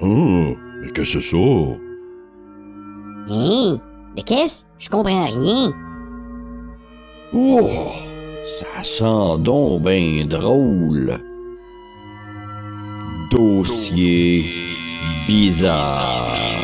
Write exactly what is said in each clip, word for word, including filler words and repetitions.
Oh, mais qu'est-ce que c'est ça? Hein? Mais qu'est-ce? Je comprends rien. Oh, ça sent donc ben drôle. Dossier bizarre.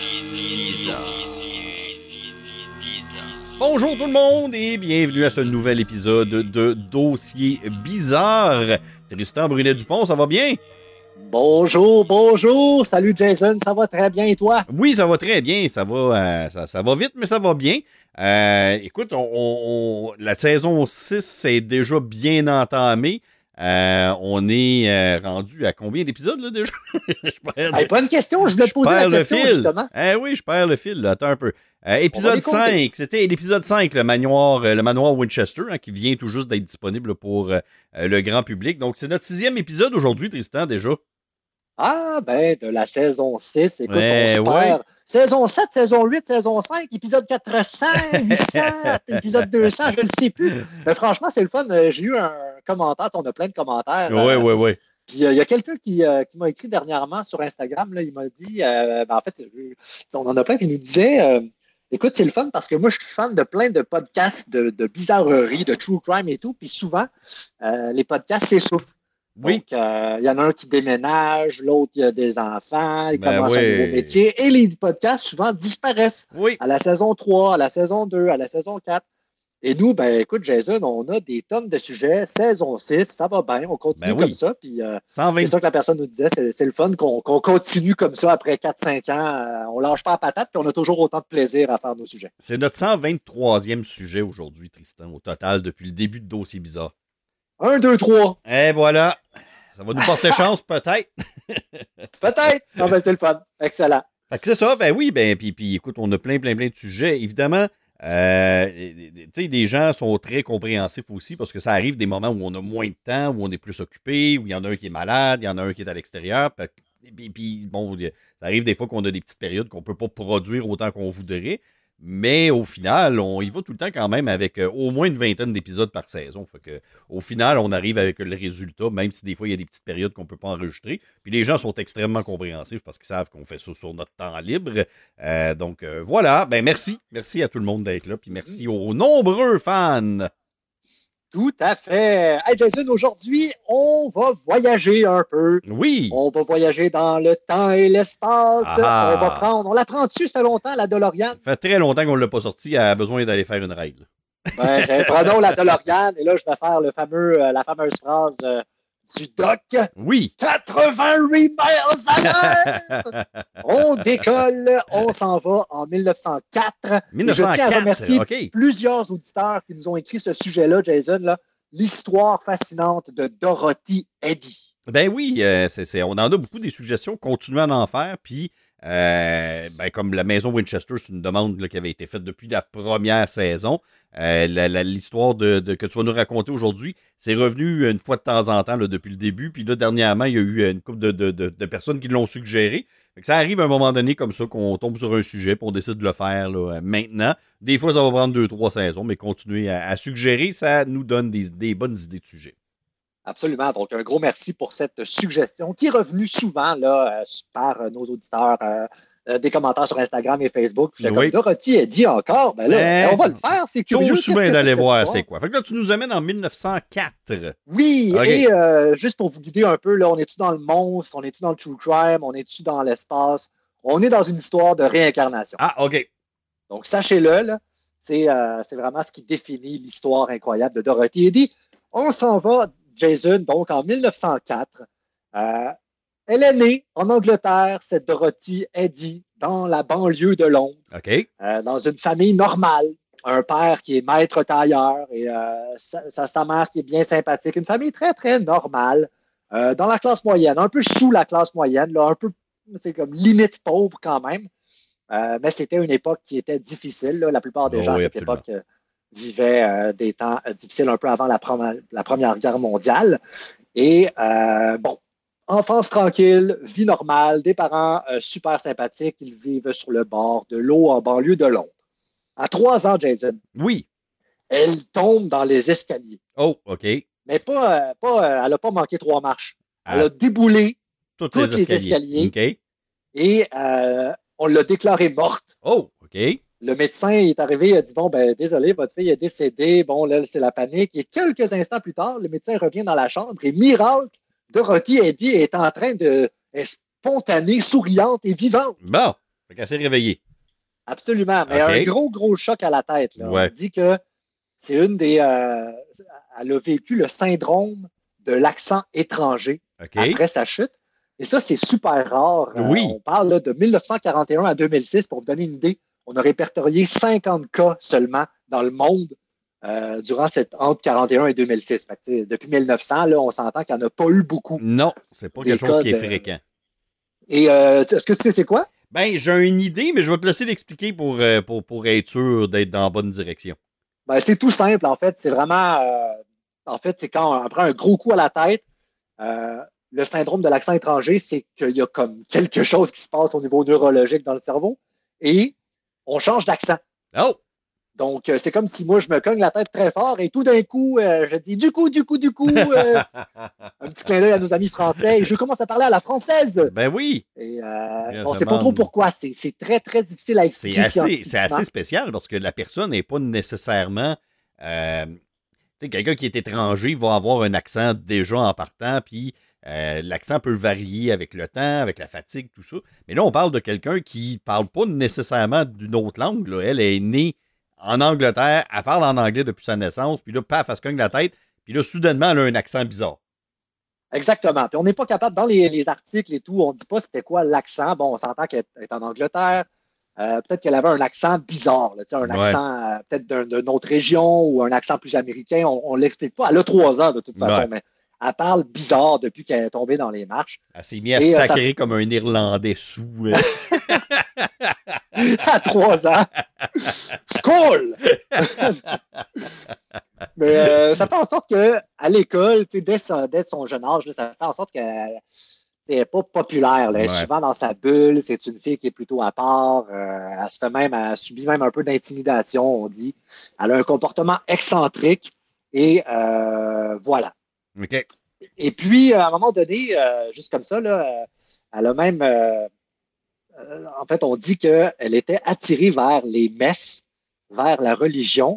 Bonjour tout le monde et bienvenue à ce nouvel épisode de Dossier bizarre. Tristan Brunet-Dupont, ça va bien? Bonjour, bonjour. Salut Jason, ça va très bien et toi? Oui, ça va très bien. Ça va, euh, ça, ça va vite, mais ça va bien. Euh, écoute, on, on, on, la saison six est déjà bien entamée. Euh, on est euh, rendu à combien d'épisodes là déjà? je perds hey, bonne question, je voulais te poser la question fil. justement. Eh oui, je perds le fil, là. Attends un peu. Euh, épisode cinq, c'était l'épisode cinq, le manoir, le manoir Winchester, hein, qui vient tout juste d'être disponible pour euh, le grand public. Donc, c'est notre sixième épisode aujourd'hui, Tristan, déjà. Ah, ben, de la saison six, écoute, ouais, on se perd. Ouais. Saison sept, saison huit, saison cinq, épisode quatre cents, huit cents, épisode deux cents, je ne sais plus. Mais franchement, c'est le fun. J'ai eu un commentaire, on a plein de commentaires. Oui, euh, oui, oui. Puis il euh, y a quelqu'un qui, euh, qui m'a écrit dernièrement sur Instagram, là, il m'a dit, euh, ben, en fait, on en a plein, puis il nous disait, euh, écoute, c'est le fun parce que moi, je suis fan de plein de podcasts de, de bizarreries, de true crime et tout, puis souvent, euh, les podcasts s'essoufflent. Oui. Donc, il euh, y en a un qui déménage, l'autre, il a des enfants, il ben commence oui. un nouveau métier, et les podcasts, souvent, disparaissent. Oui. À la saison trois, à la saison deux, à la saison quatre. Et nous, ben écoute, Jason, on a des tonnes de sujets. Saison six, ça va bien, on continue ben oui. comme ça. Puis euh, cent vingt... c'est ça que la personne nous disait, c'est, c'est le fun qu'on, qu'on continue comme ça après quatre cinq ans. Euh, on lâche pas la patate, puis on a toujours autant de plaisir à faire nos sujets. C'est notre cent vingt-troisième sujet aujourd'hui, Tristan, au total, depuis le début de Dossier bizarre. Un, deux, trois. Et voilà. Ça va nous porter chance, peut-être. peut-être. Non, ben c'est le fun. Excellent. Fait que c'est ça, ben oui, ben puis, puis écoute, on a plein, plein, plein de sujets. Évidemment, euh, tu sais, les gens sont très compréhensifs aussi parce que ça arrive des moments où on a moins de temps, où on est plus occupé, où il y en a un qui est malade, il y en a un qui est à l'extérieur. Puis, puis bon, ça arrive des fois qu'on a des petites périodes qu'on ne peut pas produire autant qu'on voudrait. Mais au final, on y va tout le temps quand même avec euh, au moins une vingtaine d'épisodes par saison. Fait que, au final, on arrive avec le résultat, même si des fois, il y a des petites périodes qu'on ne peut pas enregistrer. Puis les gens sont extrêmement compréhensifs parce qu'ils savent qu'on fait ça sur notre temps libre. Euh, donc euh, voilà, ben merci. Merci à tout le monde d'être là. Puis merci aux nombreux fans. Tout à fait. Hey Jason, aujourd'hui, on va voyager un peu. Oui. On va voyager dans le temps et l'espace. Ah. On va prendre, on la prend dessus, ça fait longtemps, la DeLorean. Ça fait très longtemps qu'on ne l'a pas sortie, elle a besoin d'aller faire une règle. Ben, prenons la DeLorean et là, je vais faire le fameux, euh, la fameuse phrase euh, du doc. Oui. quatre-vingt-huit miles à l'heure. On décolle, on s'en va en mille neuf cent quatre. mille neuf cent quatre, je tiens à remercier okay. plusieurs auditeurs qui nous ont écrit ce sujet-là, Jason, là, l'histoire fascinante de Dorothy Eddy. Ben oui, euh, c'est, c'est, on en a beaucoup des suggestions, continuez à en faire, puis euh, ben, comme la maison Winchester, c'est une demande là, qui avait été faite depuis la première saison. Euh, la, la, l'histoire de, de, que tu vas nous raconter aujourd'hui, c'est revenu une fois de temps en temps là, depuis le début. Puis là, dernièrement, il y a eu une couple de, de, de, de personnes qui l'ont suggéré. Fait que ça arrive à un moment donné comme ça qu'on tombe sur un sujet puis on décide de le faire là, maintenant. Des fois, ça va prendre deux, trois saisons, mais continuer à, à suggérer, ça nous donne des, des bonnes idées de sujets. Absolument. Donc, un gros merci pour cette suggestion qui est revenue souvent là, euh, par nos auditeurs, euh, euh, des commentaires sur Instagram et Facebook. J'étais oui. comme Dorothy a dit encore, ben là, ben, on va le faire, c'est curieux. Tout souviens d'aller voir c'est quoi. Fait que là, tu nous amènes en mille neuf cent quatre. Oui, okay. Et euh, juste pour vous guider un peu, là, on est-tu dans le monstre, on est-tu dans le true crime, on est-tu dans l'espace? On est dans une histoire de réincarnation. Ah, OK. Donc, sachez-le, là, c'est, euh, c'est vraiment ce qui définit l'histoire incroyable de Dorothy Eddy. On s'en va, Jason, donc en mille neuf cent quatre. Euh, elle est née en Angleterre, cette Dorothy Eddy, dans la banlieue de Londres. OK. Euh, dans une famille normale. Un père qui est maître tailleur et euh, sa, sa, sa mère qui est bien sympathique. Une famille très, très normale. Euh, dans la classe moyenne, un peu sous la classe moyenne, là, un peu, c'est comme limite pauvre quand même. Euh, mais c'était une époque qui était difficile. Là. La plupart des oh, gens oui, à cette absolument. époque euh, vivaient euh, des temps euh, difficiles un peu avant la, prom- la Première Guerre mondiale. Et euh, bon, enfance tranquille, vie normale, des parents euh, super sympathiques. Ils vivent sur le bord de l'eau en banlieue de Londres. À trois ans, Jason. Oui. Elle tombe dans les escaliers. Oh, OK. Mais pas, euh, pas, euh, elle n'a pas manqué trois marches. Elle ah. a déboulé toutes tous les escaliers. les escaliers. Okay. et euh, on l'a déclarée morte. Oh, OK. Le médecin est arrivé, il a dit, bon, ben désolé, votre fille est décédée, bon, là, c'est la panique. Et quelques instants plus tard, le médecin revient dans la chambre et miracle, Dorothy Eddy est en train de est spontanée, souriante et vivante. Bon, fait qu'elle s'est réveillée. Absolument, mais OK. un gros, gros choc à la tête. Là. Ouais. On dit que c'est une des... Euh, elle a vécu le syndrome de l'accent étranger OK. après sa chute. Et ça, c'est super rare. Oui. Euh, on parle là, de mille neuf cent quarante et un à deux mille six, pour vous donner une idée. On a répertorié cinquante cas seulement dans le monde euh, durant cette entre quarante et un et deux mille six. Fait que, depuis mille neuf cents, là, on s'entend qu'il n'y en a pas eu beaucoup. Non, c'est pas Des quelque chose qui est codes, fréquent. Et euh, est-ce que tu sais c'est quoi? Ben, j'ai une idée, mais je vais te laisser l'expliquer pour, euh, pour, pour être sûr d'être dans la bonne direction. Ben, c'est tout simple, en fait. C'est vraiment... Euh, en fait, c'est quand on prend un gros coup à la tête. Euh, le syndrome de l'accent étranger, c'est qu'il y a comme quelque chose qui se passe au niveau neurologique dans le cerveau et on change d'accent. Oh! Donc, euh, c'est comme si moi, je me cogne la tête très fort et tout d'un coup, euh, je dis du coup, du coup, du coup, euh, un petit clin d'œil à nos amis français et je commence à parler à la française. Ben oui! Et euh, Bien, on ça sait pas demande. trop pourquoi. C'est, c'est très, très difficile à C'est expliquer assez, c'est scientifiquement. assez spécial parce que la personne n'est pas nécessairement. Euh, tu sais, quelqu'un qui est étranger va avoir un accent déjà en partant, puis euh, l'accent peut varier avec le temps, avec la fatigue, tout ça. Mais là, on parle de quelqu'un qui parle pas nécessairement d'une autre langue. Là. Elle est née en Angleterre, elle parle en anglais depuis sa naissance, puis là, paf, elle se cogne la tête, puis là, soudainement, elle a un accent bizarre. Exactement. Puis on n'est pas capable, dans les, les articles et tout, on ne dit pas c'était quoi l'accent. Bon, on s'entend qu'elle est en Angleterre. Euh, peut-être qu'elle avait un accent bizarre, là, un Ouais. accent euh, peut-être d'un, d'une autre région ou un accent plus américain. On ne l'explique pas. Elle a trois ans de toute façon, Ouais. mais elle parle bizarre depuis qu'elle est tombée dans les marches. Elle s'est mise à Et, euh, sacrer ça- comme un Irlandais sous. euh. À trois ans. School! Mais euh, ça fait en sorte qu'à l'école, tu sais, dès, son- dès son jeune âge, là, ça fait en sorte qu'elle n'est pas populaire. Là. Elle est Ouais. souvent dans sa bulle. C'est une fille qui est plutôt à part. Euh, elle se fait même, elle subit même un peu d'intimidation, on dit. Elle a un comportement excentrique. Et euh, voilà. OK. Et puis, à un moment donné, euh, juste comme ça, là, euh, elle a même... euh, euh, en fait, on dit qu'elle était attirée vers les messes, vers la religion.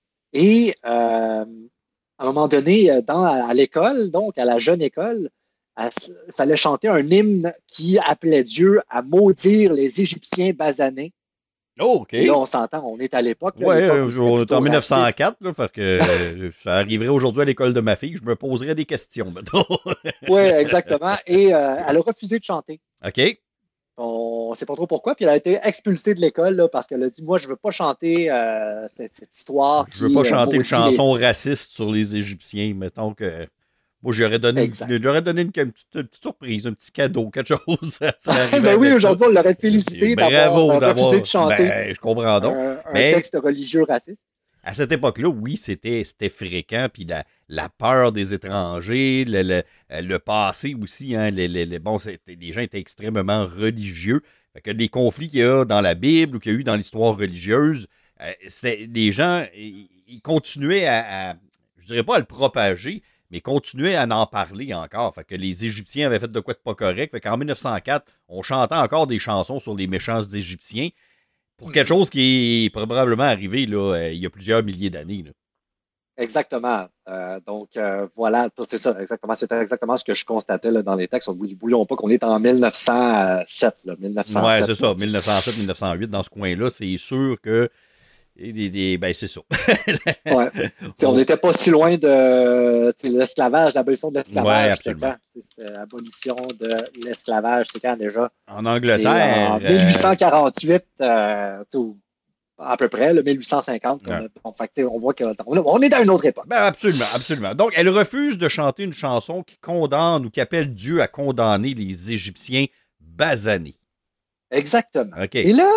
Et euh, à un moment donné, dans, à l'école, donc à la jeune école, il fallait chanter un hymne qui appelait Dieu à maudire les Égyptiens basanés. Oh, OK. Et là, on s'entend, on est à l'époque. là, Ouais, l'époque où euh, c'était on est plutôt en mille neuf cent raciste. quatre, là, fait que euh, ça arriverait aujourd'hui à l'école de ma fille, je me poserais des questions, mettons. Oui, exactement. Et euh, elle a refusé de chanter. OK. On ne sait pas trop pourquoi. Puis elle a été expulsée de l'école là, parce qu'elle a dit, moi, je ne veux pas chanter euh, cette, cette histoire. Je veux qui, pas euh, chanter une maudit chanson raciste sur les Égyptiens, mettons que. Moi, j'aurais donné, Exact. une, j'aurais donné une, une, petite, une petite surprise, un petit cadeau, quelque chose. Ça, ça les- arriverait Ben oui, avec aujourd'hui, on l'aurait ça. félicité Bravo d'avoir euh, d'avoir. refusé de chanter Ben, je comprends donc. un, un Mais- texte religieux raciste. À cette époque-là, oui, c'était, c'était fréquent, puis la, la peur des étrangers, le, le, le passé aussi, hein, les, les, les, bon, c'était, les gens étaient extrêmement religieux. Fait que les conflits qu'il y a dans la Bible ou qu'il y a eu dans l'histoire religieuse, euh, c'est, les gens, ils, ils continuaient à, à, je dirais pas à le propager, mais continuaient à en parler encore. Fait que les Égyptiens avaient fait de quoi de pas correct. Fait qu'en mille neuf cent quatre, on chantait encore des chansons sur les méchants Égyptiens. Pour quelque chose qui est probablement arrivé là, euh, il y a plusieurs milliers d'années. Là. Exactement. Euh, donc, euh, voilà, c'est ça, exactement. C'était exactement ce que je constatais là, dans les textes. N'oublions pas qu'on est en mille neuf cent sept. Là, mille neuf cent sept Ouais, c'est ça, là. mille neuf cent sept mille neuf cent huit, dans ce coin-là, c'est sûr que. Des, des, ben, c'est ça. Ouais. T'sais, on n'était pas si loin de t'sais, l'esclavage, l'abolition de l'esclavage. Ouais, c'était absolument. quand? T'sais, C'était l'abolition de l'esclavage. C'est quand déjà? En C'est Angleterre. en mille huit cent quarante-huit, euh, t'sais, ou à peu près, le mille huit cent cinquante. qu'on a- Ouais. bon, fait que, t'sais, on voit qu'on on est dans une autre époque. Ben absolument, absolument. Donc, elle refuse de chanter une chanson qui condamne ou qui appelle Dieu à condamner les Égyptiens basanés. Exactement. OK. Et là,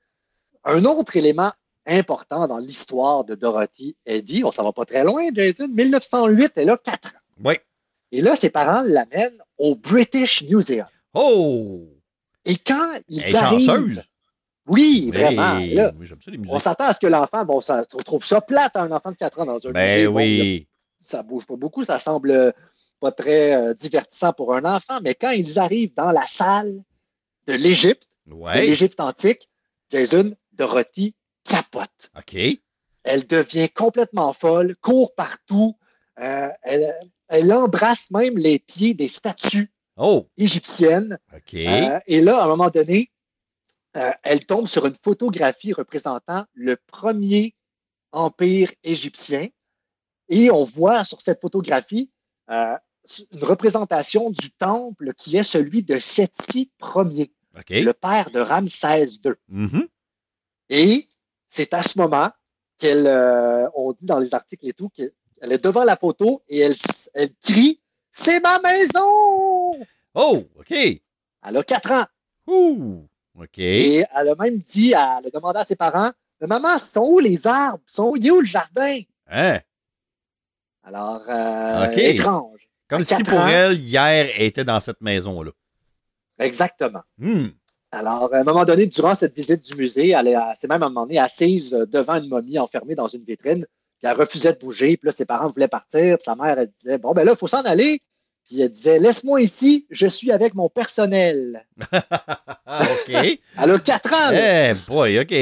un autre élément important dans l'histoire de Dorothy Eddy, on s'en va pas très loin, Jason, mille neuf cent huit, elle a quatre ans. Oui. Et là, ses parents l'amènent au British Museum. Oh! Et quand ils Elle est arrivent... chanceuse. Oui, vraiment. Hey, Là, oui, j'aime ça les musées. on s'attend à ce que l'enfant, bon, ça, on trouve ça plate, un enfant de quatre ans dans un Ben musée. Bon, oui. là, ça bouge pas beaucoup, ça semble pas très euh, divertissant pour un enfant, mais quand ils arrivent dans la salle, de l'Égypte, de Ouais. l'Égypte antique, Jason, Dorothy capote. OK. Elle devient complètement folle, court partout. Euh, elle, elle embrasse même les pieds des statues Oh, égyptiennes. OK. Euh, et là, à un moment donné, euh, elle tombe sur une photographie représentant le premier empire égyptien. Et on voit sur cette photographie euh, une représentation du temple qui est celui de Séti Ier, OK. le père de Ramsès deux. Mhm. Et c'est à ce moment qu'elle, euh, on dit dans les articles et tout, qu'elle est devant la photo et elle, elle crie « C'est ma maison! » Oh, OK. Elle a quatre ans. Ouh, OK. Et elle a même dit, elle a demandé à ses parents « Mais maman, sont où les arbres? Sont où, il est où le jardin? » Hein? Alors, euh, OK. étrange. Comme À si quatre pour ans. elle, hier, elle était dans cette maison-là. Exactement. Hmm. Alors, à un moment donné, durant cette visite du musée, elle est- elle s'est même à un moment donné assise devant une momie enfermée dans une vitrine, puis elle refusait de bouger, puis là, ses parents voulaient partir, puis sa mère, elle disait, bon, ben là, il faut s'en aller. Puis elle disait, laisse-moi ici, je suis avec mon personnel. OK. Elle a quatre ans, là. Eh boy, OK.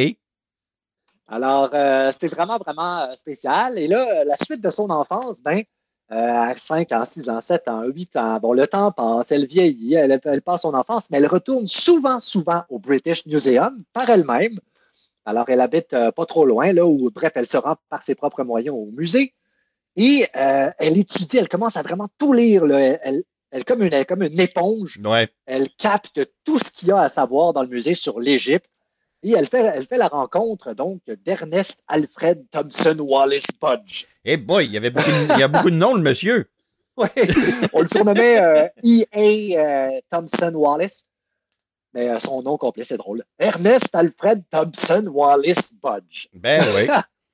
Alors, euh, c'est vraiment, vraiment euh, spécial. Et là, euh, la suite de son enfance, ben, euh, à cinq ans, six ans, sept ans, huit ans, bon, le temps passe, elle vieillit, elle, elle passe son enfance, mais elle retourne souvent, souvent au British Museum par elle-même. Alors, elle habite euh, pas trop loin, là, où, bref, elle se rend par ses propres moyens au musée. Et euh, elle étudie, elle commence à vraiment tout lire, là. Elle, elle, elle, comme une, elle est comme une éponge. Ouais. Elle capte tout ce qu'il y a à savoir dans le musée sur l'Égypte. Et elle fait, elle fait la rencontre, donc, d'Ernest Alfred Thompson Wallace Budge. Eh boy, il y avait beaucoup de, il y a beaucoup de noms, le monsieur. Oui, on le surnommait euh, E A euh, Thompson Wallace. Mais euh, son nom complet, c'est drôle. Ernest Alfred Thompson Wallace Budge. Ben oui.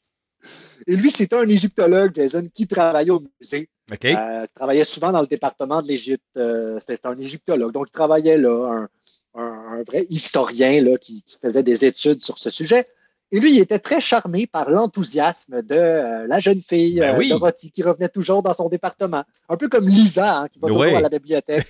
Et lui, c'était un égyptologue, Jason, qui travaillait au musée. OK. Euh, il travaillait souvent dans le département de l'Égypte. Euh, c'était un égyptologue. Donc, il travaillait là, un, un, un vrai historien là, qui, qui faisait des études sur ce sujet. Et lui, il était très charmé par l'enthousiasme de euh, la jeune fille, Ben euh, oui. Dorothy, qui revenait toujours dans son département. Un peu comme Lisa, hein, qui va toujours Oui. à la bibliothèque.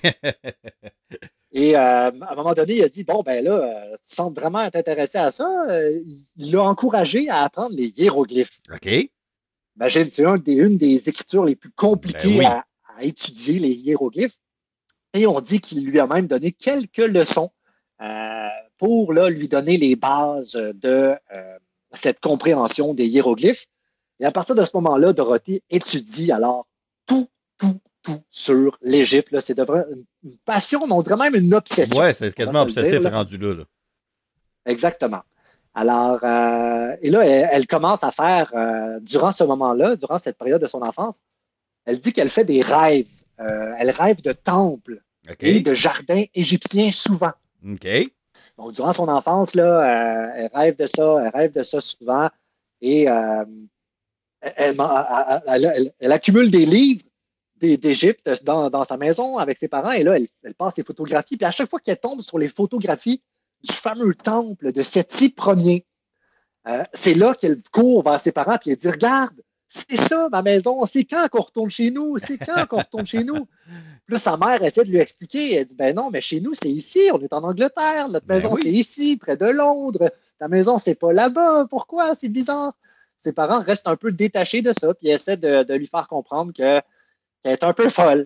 Et euh, à un moment donné, il a dit, bon, ben là, euh, tu sembles vraiment être intéressé à ça. Euh, il l'a encouragé à apprendre les hiéroglyphes. OK. Imagine, c'est un des, une des écritures les plus compliquées Ben oui. à, à étudier, les hiéroglyphes. Et on dit qu'il lui a même donné quelques leçons euh, pour là, lui donner les bases de euh, cette compréhension des hiéroglyphes. Et à partir de ce moment-là, Dorothy étudie alors tout, tout, tout sur l'Égypte. Là. C'est devenu une, une passion, mais on dirait même une obsession. Ouais, c'est quasiment On va se le obsessif dire, là. rendu là. là. Exactement. Alors, euh, et là, elle, elle commence à faire, euh, durant ce moment-là, durant cette période de son enfance, elle dit qu'elle fait des rêves. Euh, elle rêve de temples OK. et de jardins égyptiens souvent. OK. Donc, durant son enfance, là, euh, elle rêve de ça, elle rêve de ça souvent. Et euh, elle, elle, elle, elle, elle accumule des livres d'Égypte dans, dans sa maison avec ses parents. Et là, elle, elle passe les photographies. Puis à chaque fois qu'elle tombe sur les photographies du fameux temple de Séti Ier, euh, c'est là qu'elle court vers ses parents et elle dit, regarde, c'est ça ma maison, c'est quand qu'on retourne chez nous, c'est quand qu'on retourne chez nous. Puis là, sa mère essaie de lui expliquer, elle dit, ben non, mais chez nous, c'est ici, on est en Angleterre, notre Ben maison, oui. c'est ici, près de Londres, ta maison, c'est pas là-bas, pourquoi, c'est bizarre. Ses parents restent un peu détachés de ça, puis essaient de, de lui faire comprendre que, qu'elle est un peu folle.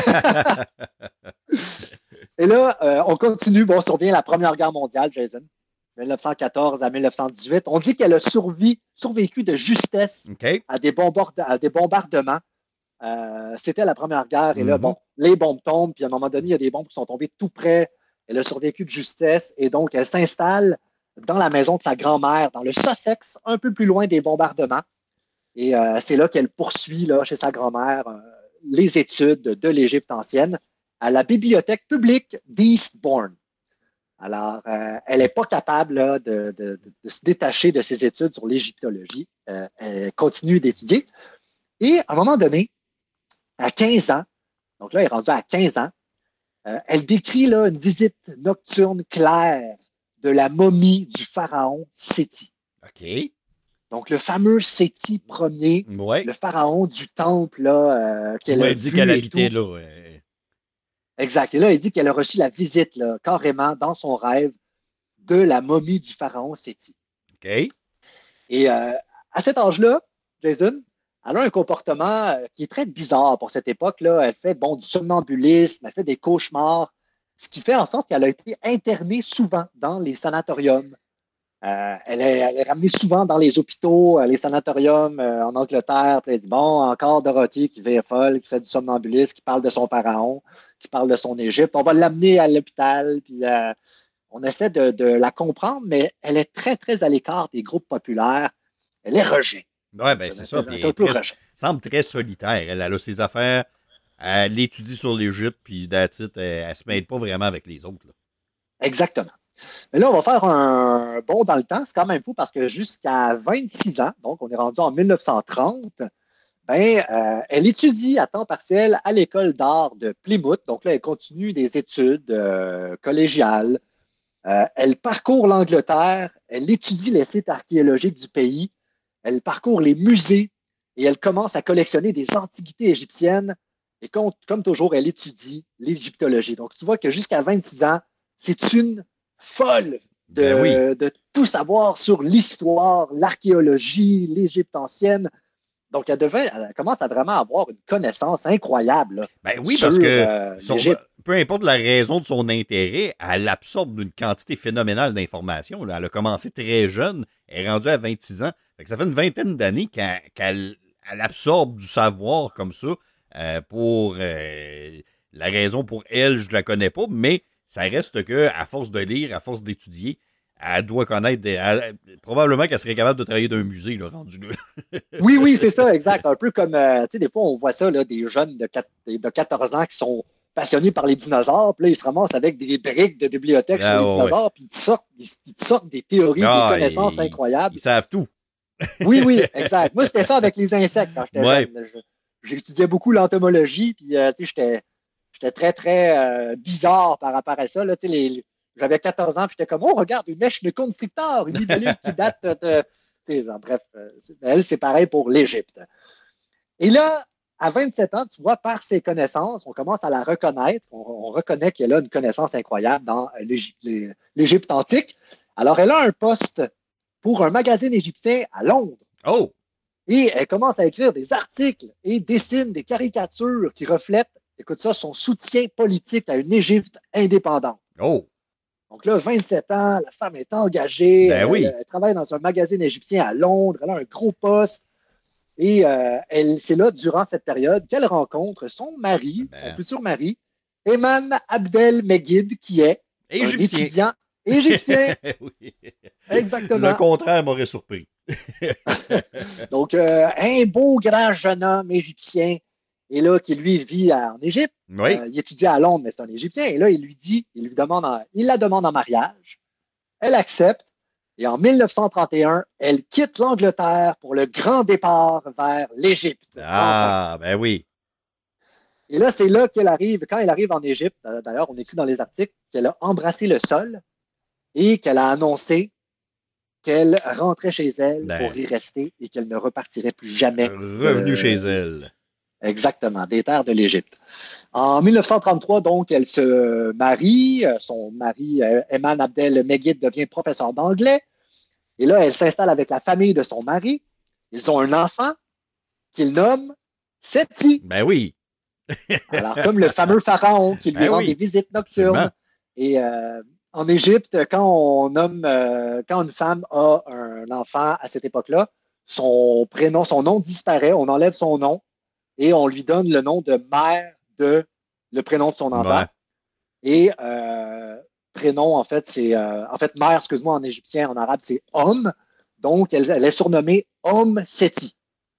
Et là, euh, on continue. Bon, on survient la Première Guerre mondiale, Jason, mille neuf cent quatorze à mille neuf cent dix-huit. On dit qu'elle a survi, survécu de justesse OK. à des, bombard- à des bombardements. Euh, c'était la Première Guerre. Et là, Mhm. bon, les bombes tombent. Puis à un moment donné, il y a des bombes qui sont tombées tout près. Elle a survécu de justesse. Et donc, elle s'installe dans la maison de sa grand-mère, dans le Sussex, un peu plus loin des bombardements. Et euh, c'est là qu'elle poursuit, là, chez sa grand-mère, euh, les études de l'Égypte ancienne à la bibliothèque publique d'Eastbourne. Alors, euh, elle n'est pas capable là, de, de, de, de se détacher de ses études sur l'égyptologie. Euh, elle continue d'étudier. Et à un moment donné, à quinze ans, donc là, elle est rendue à quinze ans, euh, elle décrit là, une visite nocturne claire de la momie du pharaon Séti. OK. Donc, le fameux Séti Ier, Ouais. le pharaon du temple là, euh, qu'elle On a m'a dit vu qu'elle et habitait tout. là. ouais. Exact. Et là, il dit qu'elle a reçu la visite, là, carrément, dans son rêve, de la momie du pharaon Séti. OK. Et euh, à cet âge-là, Jason, elle a un comportement euh, qui est très bizarre pour cette époque-là. Elle fait bon, du somnambulisme, elle fait des cauchemars, ce qui fait en sorte qu'elle a été internée souvent dans les sanatoriums. Euh, elle, est, elle est ramenée souvent dans les hôpitaux, euh, les sanatoriums euh, en Angleterre. Puis elle dit, bon, encore Dorothy qui vit folle, qui fait du somnambulisme, qui parle de son pharaon, qui parle de son Égypte. On va l'amener à l'hôpital, puis euh, on essaie de, de la comprendre, mais elle est très, très à l'écart des groupes populaires. Elle est rejet. Oui, bien, c'est ça. Puis elle très, semble très solitaire. Elle, elle a ses affaires, elle étudie sur l'Égypte, puis that's it, elle ne se mêle pas vraiment avec les autres. Là. Exactement. Mais là, on va faire un bond dans le temps. C'est quand même fou parce que jusqu'à vingt-six ans, donc on est rendu en mille neuf cent trente, ben, euh, elle étudie à temps partiel à l'école d'art de Plymouth. Donc là, elle continue des études euh, collégiales. Euh, elle parcourt l'Angleterre, elle étudie les sites archéologiques du pays, elle parcourt les musées et elle commence à collectionner des antiquités égyptiennes. Et comme, comme toujours, elle étudie l'égyptologie. Donc tu vois que jusqu'à vingt-six ans, c'est une folle de, ben oui. de tout savoir sur l'histoire, l'archéologie, l'Égypte ancienne. Donc, elle, devait, elle commence à vraiment avoir une connaissance incroyable. Là, ben oui, sur, parce que euh, son, peu importe la raison de son intérêt, elle absorbe une quantité phénoménale d'informations. Là. Elle a commencé très jeune, elle est rendue à vingt-six ans. Fait que ça fait une vingtaine d'années qu'elle, qu'elle elle absorbe du savoir comme ça. Euh, pour euh, la raison pour elle, je ne la connais pas, mais ça reste qu'à force de lire, à force d'étudier, elle doit connaître des, elle, probablement qu'elle serait capable de travailler dans un musée, là, rendu là. Oui, oui, c'est ça, exact. Un peu comme, euh, tu sais, des fois, on voit ça, là, des jeunes de, quatre, de quatorze ans qui sont passionnés par les dinosaures, puis là, ils se ramassent avec des briques de bibliothèque ah, sur les ouais. dinosaures, puis ils te sortent, ils, ils te sortent des théories, ah, des connaissances ils, incroyables. Ils savent tout. Oui, oui, exact. Moi, c'était ça avec les insectes quand j'étais ouais. jeune. Je, j'étudiais beaucoup l'entomologie, puis, euh, tu sais, j'étais... J'étais très, très euh, bizarre par rapport à ça. Là. Les, les, j'avais quatorze ans, puis j'étais comme, oh, regarde, une mèche de constricteur, une libellule qui date de... de... Bref, euh, elle, c'est pareil pour l'Égypte. Et là, à vingt-sept ans, tu vois, par ses connaissances, on commence à la reconnaître. On, on reconnaît qu'elle a une connaissance incroyable dans l'Égypte, l'Égypte antique. Alors, elle a un poste pour un magazine égyptien à Londres. Oh! Et elle commence à écrire des articles et dessine des caricatures qui reflètent, écoute ça, son soutien politique à une Égypte indépendante. Oh! Donc là, vingt-sept ans, la femme est engagée. Ben elle, oui. elle travaille dans un magazine égyptien à Londres. Elle a un gros poste. Et euh, elle, c'est là, durant cette période, qu'elle rencontre son mari, ben. son futur mari, Eman Abdel Meguid, qui est égyptien. un étudiant égyptien. Oui. Exactement. Le contraire m'aurait surpris. Donc, euh, un beau grand jeune homme égyptien. Et là, qui lui vit en Égypte. Oui. Euh, il étudie à Londres, mais c'est un Égyptien. Et là, il lui dit, il lui demande, en, il la demande en mariage. Elle accepte. Et en mille neuf cent trente et un, elle quitte l'Angleterre pour le grand départ vers l'Égypte. Ah, enfin. Ben oui. Et là, c'est là qu'elle arrive. Quand elle arrive en Égypte, d'ailleurs, on écrit dans les articles qu'elle a embrassé le sol et qu'elle a annoncé qu'elle rentrait chez elle ben. pour y rester et qu'elle ne repartirait plus jamais. Revenue euh, chez elle. Exactement, des terres de l'Égypte. En mille neuf cent trente-trois, donc, elle se marie. Son mari, Eman Abdel Meguid, devient professeur d'anglais. Et là, elle s'installe avec la famille de son mari. Ils ont un enfant qu'ils nomment Séti. Ben oui. Alors, comme le fameux pharaon qui lui ben rend oui. des visites nocturnes. Absolument. Et euh, en Égypte, quand on nomme, euh, quand une femme a un enfant à cette époque-là, son prénom, son nom disparaît. On enlève son nom. Et on lui donne le nom de mère de le prénom de son enfant. Ouais. Et euh, prénom, en fait, c'est... Euh, en fait, mère, excuse-moi, en égyptien, en arabe, c'est homme. Donc, elle, elle est surnommée Homme Séti.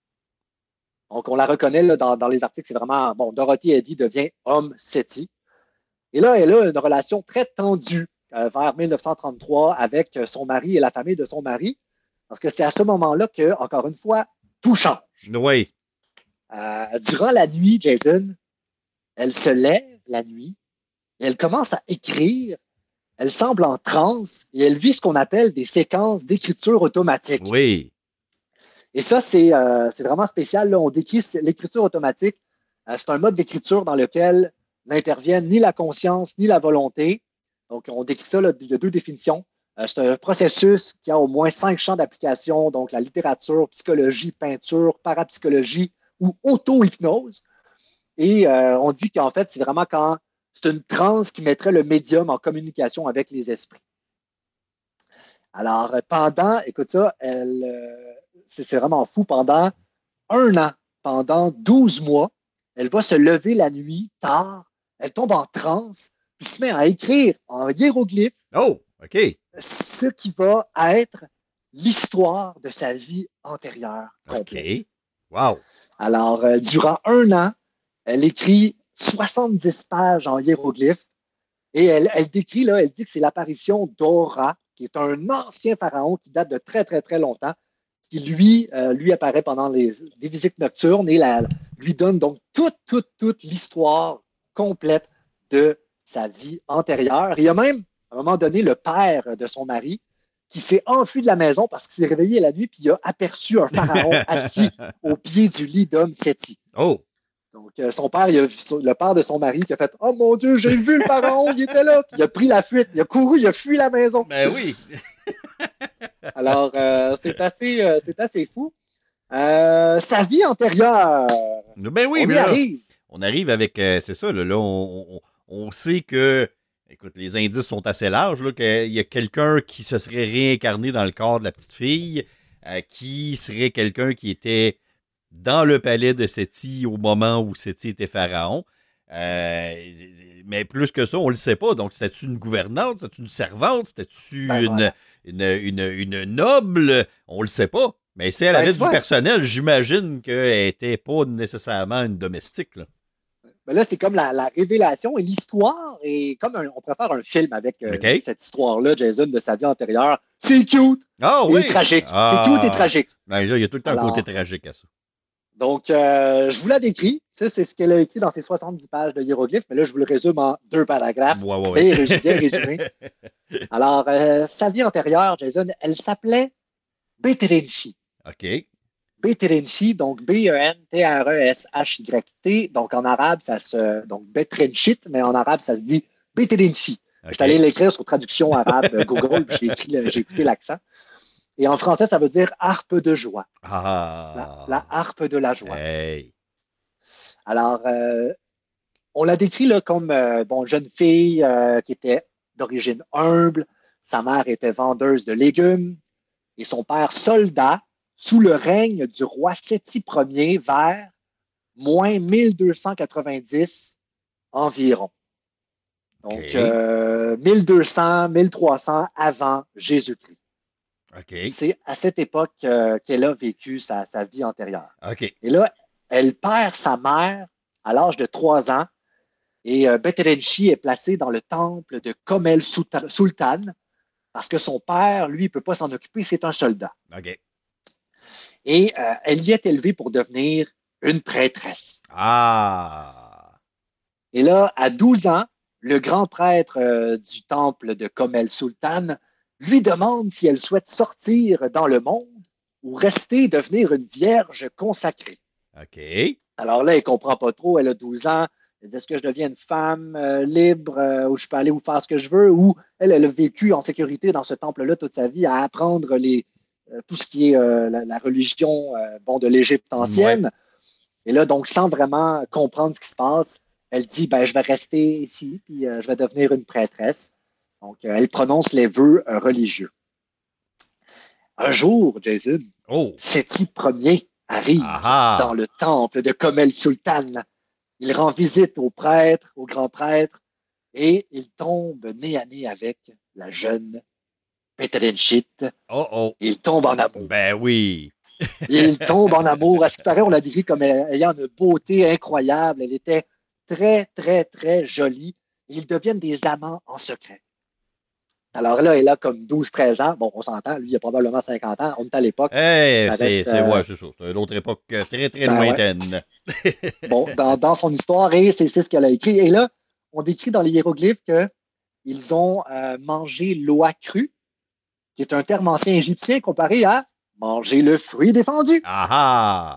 Donc, on la reconnaît là, dans, dans les articles. C'est vraiment... Bon, Dorothy Eddy devient Homme Séti. Et là, elle a une relation très tendue euh, vers mille neuf cent trente-trois avec son mari et la famille de son mari. Parce que c'est à ce moment-là que, encore une fois, tout change. Oui. Euh, durant la nuit, Jason, elle se lève la nuit et elle commence à écrire. Elle semble en transe et elle vit ce qu'on appelle des séquences d'écriture automatique. Oui. Et ça, c'est, euh, c'est vraiment spécial. Là. On décrit l'écriture automatique. Euh, c'est un mode d'écriture dans lequel n'interviennent ni la conscience ni la volonté. Donc, on décrit ça, là, il y a deux définitions. Euh, c'est un processus qui a au moins cinq champs d'application, donc la littérature, psychologie, peinture, parapsychologie ou auto-hypnose. Et euh, on dit qu'en fait, c'est vraiment quand c'est une transe qui mettrait le médium en communication avec les esprits. Alors, pendant, écoute ça, elle, euh, c'est, c'est vraiment fou, pendant un an, pendant douze mois, elle va se lever la nuit, tard, elle tombe en transe, puis se met à écrire en hiéroglyphes Oh, OK. ce qui va être l'histoire de sa vie antérieure complète. OK. Wow. Alors, euh, durant un an, elle écrit soixante-dix pages en hiéroglyphes et elle, elle décrit, là, elle dit que c'est l'apparition d'Ora, qui est un ancien pharaon qui date de très, très, très longtemps, qui, lui, euh, lui apparaît pendant les, les visites nocturnes et la, lui donne donc toute, toute, toute l'histoire complète de sa vie antérieure. Et il y a même, à un moment donné, le père de son mari qui s'est enfui de la maison parce qu'il s'est réveillé la nuit puis il a aperçu un pharaon assis au pied du lit d'homme Séti. Oh. Donc, euh, son père, il a, le père de son mari qui a fait « Oh mon Dieu, j'ai vu le pharaon, il était là! » Puis il a pris la fuite, il a couru, il a fui la maison. Ben oui. Alors, euh, c'est, assez, euh, c'est assez fou. Euh, sa vie antérieure. Ben oui, on mais y là, arrive. on arrive avec, euh, c'est ça, là, là on, on, on sait que, écoute, les indices sont assez larges, là, qu'il y a quelqu'un qui se serait réincarné dans le corps de la petite fille, euh, qui serait quelqu'un qui était dans le palais de Séti au moment où Séti était pharaon. Euh, mais plus que ça, on le sait pas. Donc, c'était-tu une gouvernante? C'était-tu une servante? C'était-tu Ben une, voilà. une, une, une noble? On le sait pas. Mais si elle Ben, avait tu du vois. personnel, j'imagine qu'elle était pas nécessairement une domestique, là. Mais là, c'est comme la, la révélation et l'histoire. Et comme un- on pourrait faire un film avec euh, OK. cette histoire-là, Jason, de sa vie antérieure. C'est cute Ah et oui! tragique. Ah. C'est cute et tragique. Ben, là, il y a tout le temps Alors, un côté tragique à ça. Donc, euh, je vous la décris. Ça, c'est ce qu'elle a écrit dans ses soixante-dix pages de hiéroglyphes. Mais là, je vous le résume en deux paragraphes. Ouais, ouais, ouais. Bien résumé. Bien résumé. Alors, euh, sa vie antérieure, Jason, elle s'appelait Beterenchi. OK. Beterenchi, donc B E N T R E S H Y T. Donc, en arabe, ça se. Donc, Betrenchit, mais en arabe, ça se dit Beterenchi. OK. Je suis allé l'écrire sur traduction arabe euh, Google, puis j'ai, écrit le- j'ai écouté l'accent. Et en français, ça veut dire harpe de joie. Ah. La, la harpe de la joie. Hey. Alors, euh, on l'a décrit là, comme euh, bon, jeune fille euh, qui était d'origine humble. Sa mère était vendeuse de légumes et son père soldat sous le règne du roi Séti Ier vers moins mille deux cent quatre-vingt-dix environ. Donc, OK. euh, mille deux cents, mille trois cents avant Jésus-Christ. OK. C'est à cette époque euh, qu'elle a vécu sa, sa vie antérieure. OK. Et là, elle perd sa mère à l'âge de trois ans et euh, Beterenchi est placé dans le temple de Komel Sultan Sultan parce que son père, lui, ne peut pas s'en occuper, c'est un soldat. OK. Et euh, elle y est élevée pour devenir une prêtresse. Ah. Et là, à douze ans, le grand prêtre euh, du temple de Komel Sultan lui demande si elle souhaite sortir dans le monde ou rester devenir une vierge consacrée. OK. Alors là, elle ne comprend pas trop, elle a douze ans. Elle dit, est-ce que je deviens une femme euh, libre euh, où je peux aller où faire ce que je veux? Ou elle, elle a vécu en sécurité dans ce temple-là toute sa vie à apprendre les, euh, tout ce qui est euh, la, la religion euh, bon, de l'Égypte ancienne. Ouais. Et là, donc, sans vraiment comprendre ce qui se passe, elle dit, ben, je vais rester ici, puis euh, je vais devenir une prêtresse. Donc, euh, elle prononce les vœux euh, religieux. Un jour, Jason, Oh. Séti Ier arrive Aha. dans le temple de Komel Sultan. Il rend visite au prêtre, au grand prêtre, et il tombe nez à nez avec la jeune Beterenchit. Oh oh. Il tombe en amour. Ben oui. Il tombe en amour. À ce qui paraît, on l'a décrit comme ayant une beauté incroyable. Elle était très, très, très jolie. Et ils deviennent des amants en secret. Alors là, elle a comme douze treize ans. Bon, on s'entend, lui, il a probablement cinquante ans. On est à l'époque. Hey, Ça c'est, reste, c'est, euh, ouais, c'est ça. C'est une autre époque euh, très, très Ben ouais. lointaine. Bon, dans, dans son histoire, et c'est, c'est ce qu'elle a écrit. Et là, on décrit dans les hiéroglyphes qu'ils ont euh, mangé l'oie crue, qui est un terme ancien égyptien comparé à manger le fruit défendu. Ah ah.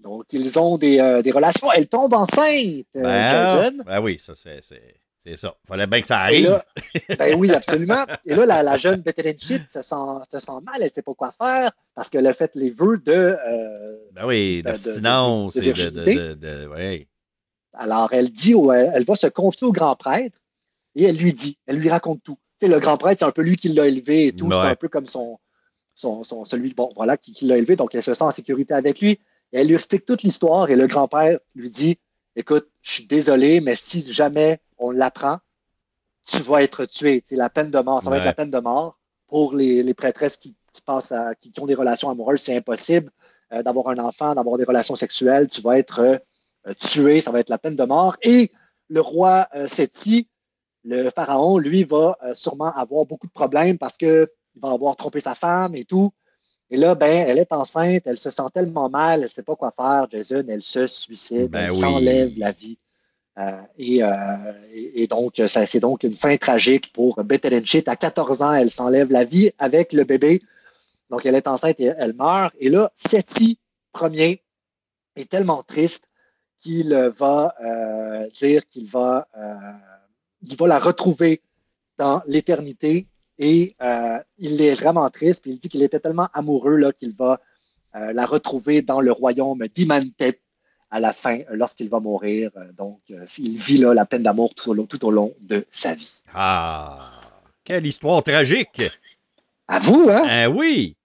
Donc, ils ont des, euh, des relations. Elle tombe enceinte, euh, Ben, Jason. ben oui, ça, c'est, c'est, c'est ça. Fallait bien que ça Et arrive. là, ben oui, absolument. Et là, la, la jeune Beth Lynchit se sent, se sent mal, elle ne sait pas quoi faire parce qu'elle a fait les vœux de. Euh, Ben oui, de- d'abstinence de- de et de. de, virginité. de, de- ouais. Alors, elle dit, au- elle va se confier au grand prêtre et elle lui dit, elle lui raconte tout. Tu sais, le grand prêtre, c'est un peu lui qui l'a élevé et tout. Ouais. C'est un peu comme son, son, son- celui, bon, voilà, qui, qui l'a élevé. Donc, elle se sent en sécurité avec lui. Et elle lui explique toute l'histoire et le grand père lui dit, écoute, je suis désolé, mais si jamais on l'apprend, tu vas être tué. Tu sais, la peine de mort, ça va Ouais. être la peine de mort pour les, les prêtresses qui, qui passent à, qui, qui ont des relations amoureuses. C'est impossible euh, d'avoir un enfant, d'avoir des relations sexuelles. Tu vas être euh, tué, ça va être la peine de mort. Et le roi euh, Séti, le pharaon, lui, va euh, sûrement avoir beaucoup de problèmes parce qu'il va avoir trompé sa femme et tout. Et là, ben, elle est enceinte, elle se sent tellement mal, elle ne sait pas quoi faire, Jason, elle se suicide, Ben elle oui. s'enlève la vie. Euh, et, euh, et, et donc, ça, c'est donc une fin tragique pour Beth Lynchit. À quatorze ans, elle s'enlève la vie avec le bébé. Donc, elle est enceinte et elle meurt. Et là, Séti Ier est tellement triste qu'il va euh, dire qu'il va, euh, il va la retrouver dans l'éternité. Et euh, il est vraiment triste. Puis il dit qu'il était tellement amoureux là, qu'il va euh, la retrouver dans le royaume d'Imhotep à la fin, euh, lorsqu'il va mourir. Euh, donc, euh, il vit là, la peine d'amour tout au, long, tout au long de sa vie. Ah, quelle histoire tragique! À vous, hein? Ah oui!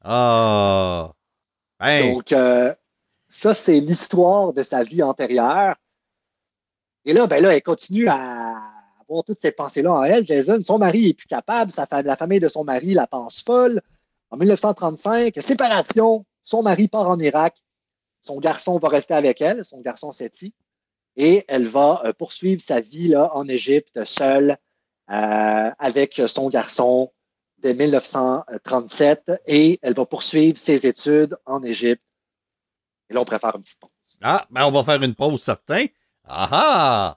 Ah! Hey. Donc, euh, ça, c'est l'histoire de sa vie antérieure. Et là, ben là, elle continue à avoir toutes ces pensées-là en elle. Jason, son mari est plus capable, sa fa- la famille de son mari la pense folle. En dix-neuf cent trente-cinq, séparation, son mari part en Irak, son garçon va rester avec elle, son garçon Séti, et elle va euh, poursuivre sa vie là, en Égypte, seule, euh, avec son garçon dès dix-neuf cent trente-sept, et elle va poursuivre ses études en Égypte. Et là, on préfère une petite pause. Ah, ben on va faire une pause, certain. Ah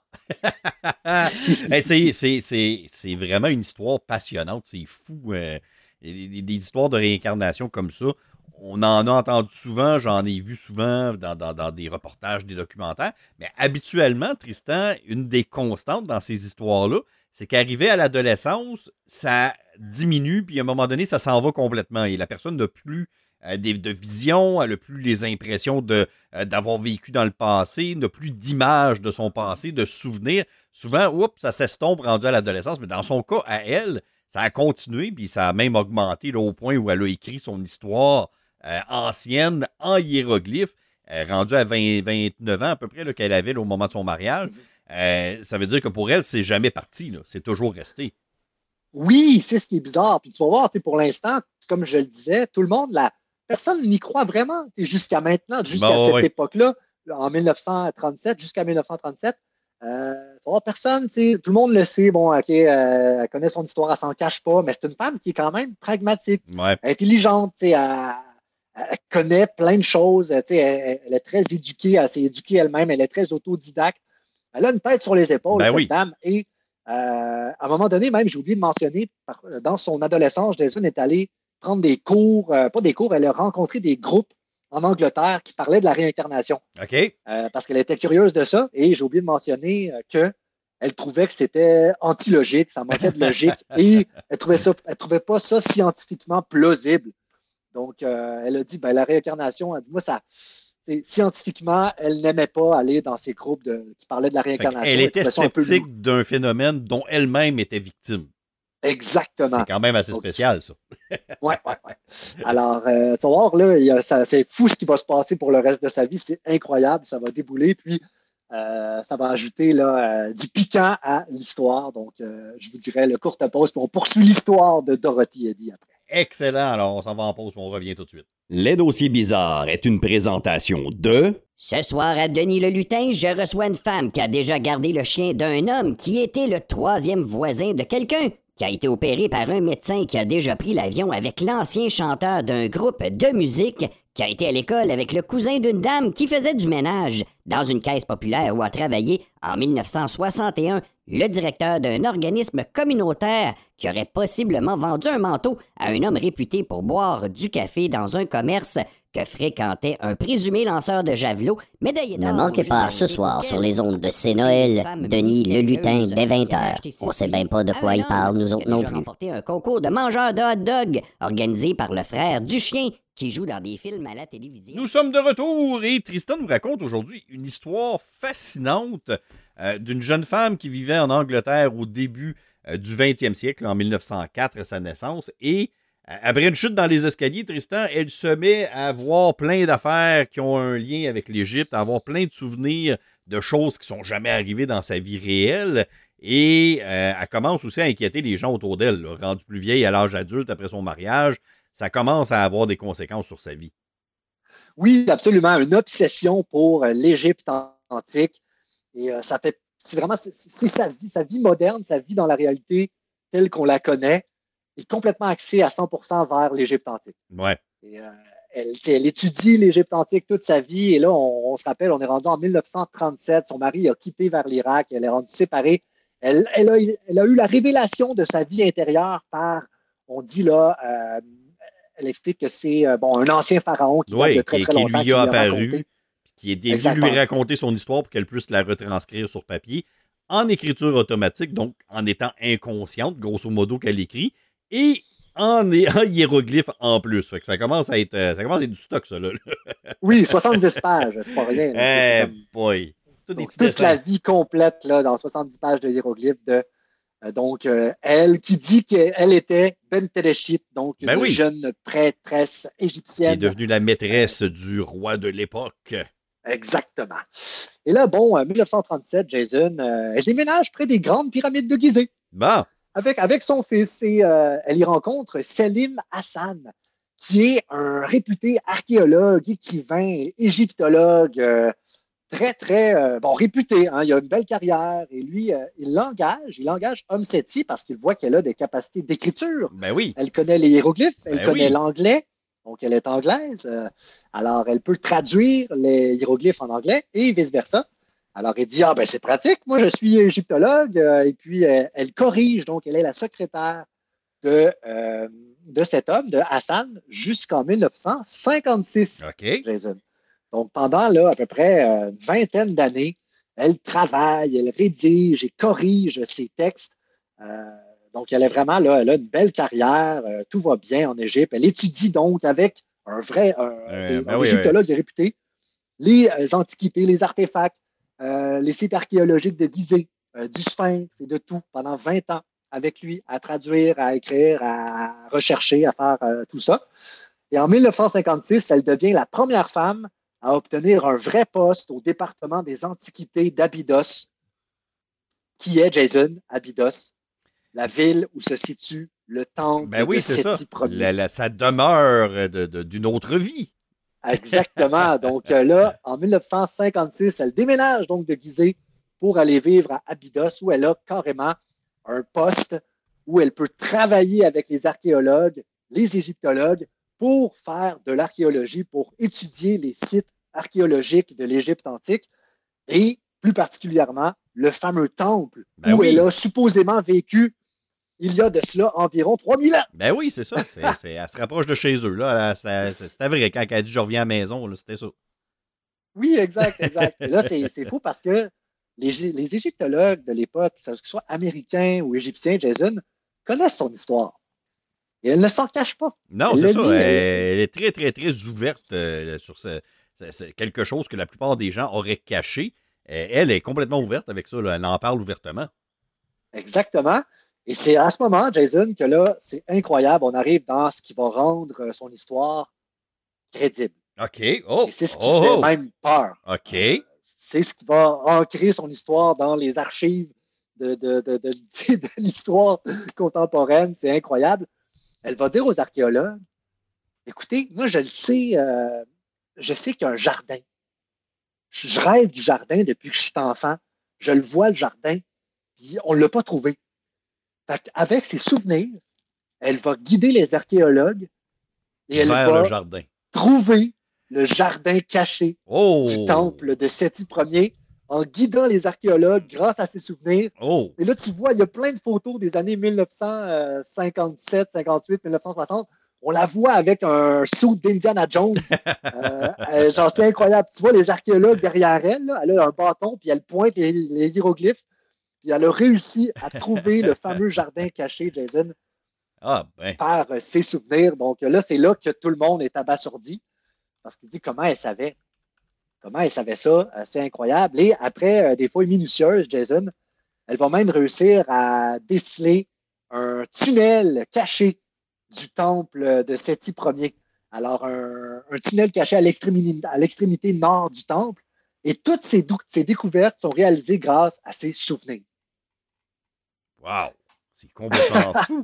ah! Hey, c'est, c'est, c'est, c'est vraiment une histoire passionnante. C'est fou. Euh, des, des- des histoires de réincarnation comme ça. On en a entendu souvent, j'en ai vu souvent dans, dans, dans des reportages, des documentaires. Mais habituellement, Tristan, une des constantes dans ces histoires-là, c'est qu'arrivé à l'adolescence, ça diminue, puis à un moment donné, ça s'en va complètement. Et la personne n'a plus euh, des, de vision, elle n'a plus les impressions de, euh, d'avoir vécu dans le passé, n'a plus d'image de son passé, de souvenirs. Souvent, oups, ça s'estompe rendu à l'adolescence, mais dans son cas, à elle, ça a continué, puis ça a même augmenté là, au point où elle a écrit son histoire euh, ancienne en hiéroglyphes, euh, rendue à vingt, vingt-neuf ans à peu près là, qu'elle avait là, au moment de son mariage. Euh, ça veut dire que pour elle, c'est jamais parti, là. C'est toujours resté. Oui, c'est ce qui est bizarre. Puis tu vas voir, tu sais, pour l'instant, comme je le disais, tout le monde, la personne n'y croit vraiment. Tu sais, jusqu'à maintenant, jusqu'à Bon, cette oui. époque-là, en dix-neuf cent trente-sept, jusqu'à dix-neuf cent trente-sept, euh, tu vas voir, personne, tu sais, tout le monde le sait. Bon, OK, euh, elle connaît son histoire, elle s'en cache pas, mais c'est une femme qui est quand même pragmatique, Ouais. intelligente, tu sais, elle, elle connaît plein de choses, tu sais, elle, elle est très éduquée, elle s'est éduquée elle-même, elle est très autodidacte. Elle a une tête sur les épaules, Ben cette oui. dame, et euh, à un moment donné, même, j'ai oublié de mentionner, par- dans son adolescence, Jason est allé prendre des cours, euh, pas des cours, elle a rencontré des groupes en Angleterre qui parlaient de la réincarnation, OK? euh, parce qu'elle était curieuse de ça, et j'ai oublié de mentionner euh, que elle trouvait que c'était antilogique, ça manquait de logique, et elle trouvait ça, elle trouvait pas ça scientifiquement plausible. Donc, euh, elle a dit, ben, la réincarnation, elle dit, moi, ça, c'est- scientifiquement, elle n'aimait pas aller dans ces groupes de, qui parlaient de la Fait réincarnation. elle était trouvait ça un peu sceptique lourd. d'un phénomène dont elle-même était victime. Exactement. C'est quand même assez Donc, spécial, ça. Ouais, ouais, ouais. Alors, euh, tu vas voir, là, il y a- ça- c'est fou ce qui va se passer pour le reste de sa vie. C'est incroyable. Ça va débouler. Puis, euh, ça va ajouter là, euh, du piquant à l'histoire. Donc, euh, je vous dirais le courte pause. Puis, on poursuit l'histoire de Dorothy Eddy après. Excellent. Alors, on s'en va en pause, puis on revient tout de suite. Les dossiers bizarres est une présentation de... Ce soir à Denis le Lutin, je reçois une femme qui a déjà gardé le chien d'un homme qui était le troisième voisin de quelqu'un, qui a été opéré par un médecin qui a déjà pris l'avion avec l'ancien chanteur d'un groupe de musique, qui a été à l'école avec le cousin d'une dame qui faisait du ménage dans une caisse populaire où a travaillé en dix-neuf cent soixante et un le directeur d'un organisme communautaire qui aurait possiblement vendu un manteau à un homme réputé pour boire du café dans un commerce que fréquentait un présumé lanceur de javelot, médaillé d'or. Ne manquez aux pas Jeux ce olympiques soir auxquels sur les ondes de a C'est participé Noël, une femme Denis le lutin mystérieuse dès vingt qui a heures. acheté ses On sait souliers bien pas de à quoi un il parle, homme nous qui a autres non déjà plus. remporté un concours de mangeurs de hot dog organisé par le frère du chien qui joue dans des films à la télévision. Nous sommes de retour et Tristan nous raconte aujourd'hui une histoire fascinante euh, d'une jeune femme qui vivait en Angleterre au début euh, du vingtième siècle, en mille neuf cent quatre à sa naissance. Et euh, après une chute dans les escaliers, Tristan, elle se met à voir plein d'affaires qui ont un lien avec l'Égypte, à avoir plein de souvenirs de choses qui sont jamais arrivées dans sa vie réelle. Et euh, elle commence aussi à inquiéter les gens autour d'elle, là, rendue plus vieille à l'âge adulte après son mariage. Ça commence à avoir des conséquences sur sa vie. Oui, absolument. Une obsession pour euh, l'Égypte antique. Et euh, ça fait, c'est vraiment, c'est, c'est sa vie, sa vie moderne, sa vie dans la réalité telle qu'on la connaît, est complètement axée à cent pour cent vers l'Égypte antique. Ouais. Et, euh, elle, elle étudie l'Égypte antique toute sa vie. Et là, on, on se rappelle, on est rendu en mille neuf cent trente-sept. Son mari a quitté vers l'Irak. Elle est rendue séparée. Elle, elle, a, elle a eu la révélation de sa vie intérieure par, on dit là, euh, elle explique que c'est euh, bon, un ancien pharaon qui, oui, de très, qui, très qui longtemps, lui a qui apparu, raconté. qui est dû Exactement. lui raconter son histoire pour qu'elle puisse la retranscrire sur papier en écriture automatique, donc en étant inconsciente, grosso modo, qu'elle écrit, et en, en hiéroglyphe en plus. Fait que ça commence à être, ça commence à être du stock, ça, là. Oui, soixante-dix pages, c'est pas rien. Eh Comme... boy! Tout Donc, toute la vie complète là, dans soixante-dix pages de hiéroglyphes de euh, donc euh, elle qui dit qu'elle était Bentelechit, donc ben une oui. jeune prêtresse égyptienne. Qui est devenue la maîtresse euh, du roi de l'époque. Exactement. Et là, bon, en dix-neuf cent trente-sept, Jason, euh, elle déménage près des grandes pyramides de Gizeh. Bon. Avec, avec son fils. Et euh, elle y rencontre Selim Hassan, qui est un réputé archéologue, écrivain, égyptologue, euh, très, très euh, bon, réputé. Hein, il a une belle carrière. Et lui, euh, il l'engage. Il engage Om Seti parce qu'il voit qu'elle a des capacités d'écriture. Ben oui. Elle connaît les hiéroglyphes, elle Ben connaît oui. l'anglais. Donc, elle est anglaise. Euh, alors, elle peut traduire les hiéroglyphes en anglais et vice-versa. Alors, elle dit, ah ben c'est pratique, moi je suis égyptologue. Euh, et puis, euh, elle corrige. Donc, elle est la secrétaire de, euh, de cet homme, de Hassan, jusqu'en dix-neuf cent cinquante-six, OK. Jason. Donc, pendant là, à peu près euh, une vingtaine d'années, elle travaille, elle rédige et corrige ses textes. Euh, donc, elle est vraiment là, elle a une belle carrière, euh, tout va bien en Égypte. Elle étudie donc avec un vrai un, Euh, ben un oui, égyptologue réputé les euh, antiquités, les artefacts, euh, les sites archéologiques de Gizeh, euh, du Sphinx et de tout pendant vingt ans avec lui à traduire, à écrire, à rechercher, à faire euh, tout ça. Et en dix-neuf cent cinquante-six, elle devient la première femme à obtenir un vrai poste au département des antiquités d'Abydos, qui est, Jason, Abydos, la ville où se situe le temple Ben oui, de c'est ça. Séti Ier. La, la, ça demeure de, de, d'une autre vie. Exactement. Donc euh, là, en dix-neuf cent cinquante-six, elle déménage donc de Gizeh pour aller vivre à Abydos, où elle a carrément un poste où elle peut travailler avec les archéologues, les égyptologues, pour faire de l'archéologie, pour étudier les sites archéologiques de l'Égypte antique et plus particulièrement le fameux temple Ben où oui. elle a supposément vécu il y a de cela environ trois mille ans. Ben oui, c'est ça. C'est, c'est, elle se rapproche de chez eux. Là. C'était, c'était vrai. Quand elle a dit « je reviens à la maison », là, c'était ça. Oui, exact, exact. Et là, c'est, c'est fou parce que les, les égyptologues de l'époque, que ce soit américains ou égyptiens, Jason, connaissent son histoire. Et elle ne s'en cache pas. Non, Elle c'est le ça. dit, elle, elle- elle est très, très, très ouverte euh, sur ce, c'est, c'est quelque chose que la plupart des gens auraient caché. Euh, elle est complètement ouverte avec ça. Là. Elle en parle ouvertement. Exactement. Et c'est à ce moment, Jason, que là, c'est incroyable. On arrive dans ce qui va rendre son histoire crédible. OK. Oh. Et c'est ce qui oh, fait oh. même peur. OK. C'est ce qui va ancrer son histoire dans les archives de, de, de, de, de l'histoire contemporaine. C'est incroyable. Elle va dire aux archéologues, écoutez, moi, je le sais, euh, je sais qu'il y a un jardin. Je, je rêve du jardin depuis que je suis enfant. Je le vois, le jardin, puis on ne l'a pas trouvé. Fait avec ses souvenirs, elle va guider les archéologues et elle Vers va le jardin. trouver le jardin caché Oh. du temple de Séti Ier en guidant les archéologues grâce à ses souvenirs. Oh. Et là, tu vois, il y a plein de photos des années mille neuf cent cinquante-sept, cinquante-huit, mille neuf cent soixante On la voit avec un suit d'Indiana Jones. euh, euh, genre, c'est incroyable. Tu vois les archéologues derrière elle, là, elle a un bâton, puis elle pointe les, les hiéroglyphes, puis elle a réussi à trouver le fameux jardin caché, Jason, Ah, ben. par euh, ses souvenirs. Donc là, c'est là que tout le monde est abasourdi, parce qu'il dit comment elle savait. Comment elle savait ça? Euh, c'est incroyable. Et après euh, des fouilles minutieuses, Jason, elle va même réussir à déceler un tunnel caché du temple de Séti Ier. Alors, un, un tunnel caché à l'extrémité, à l'extrémité nord du temple. Et toutes ces, dou- ces découvertes sont réalisées grâce à ses souvenirs. Wow! C'est complètement fou!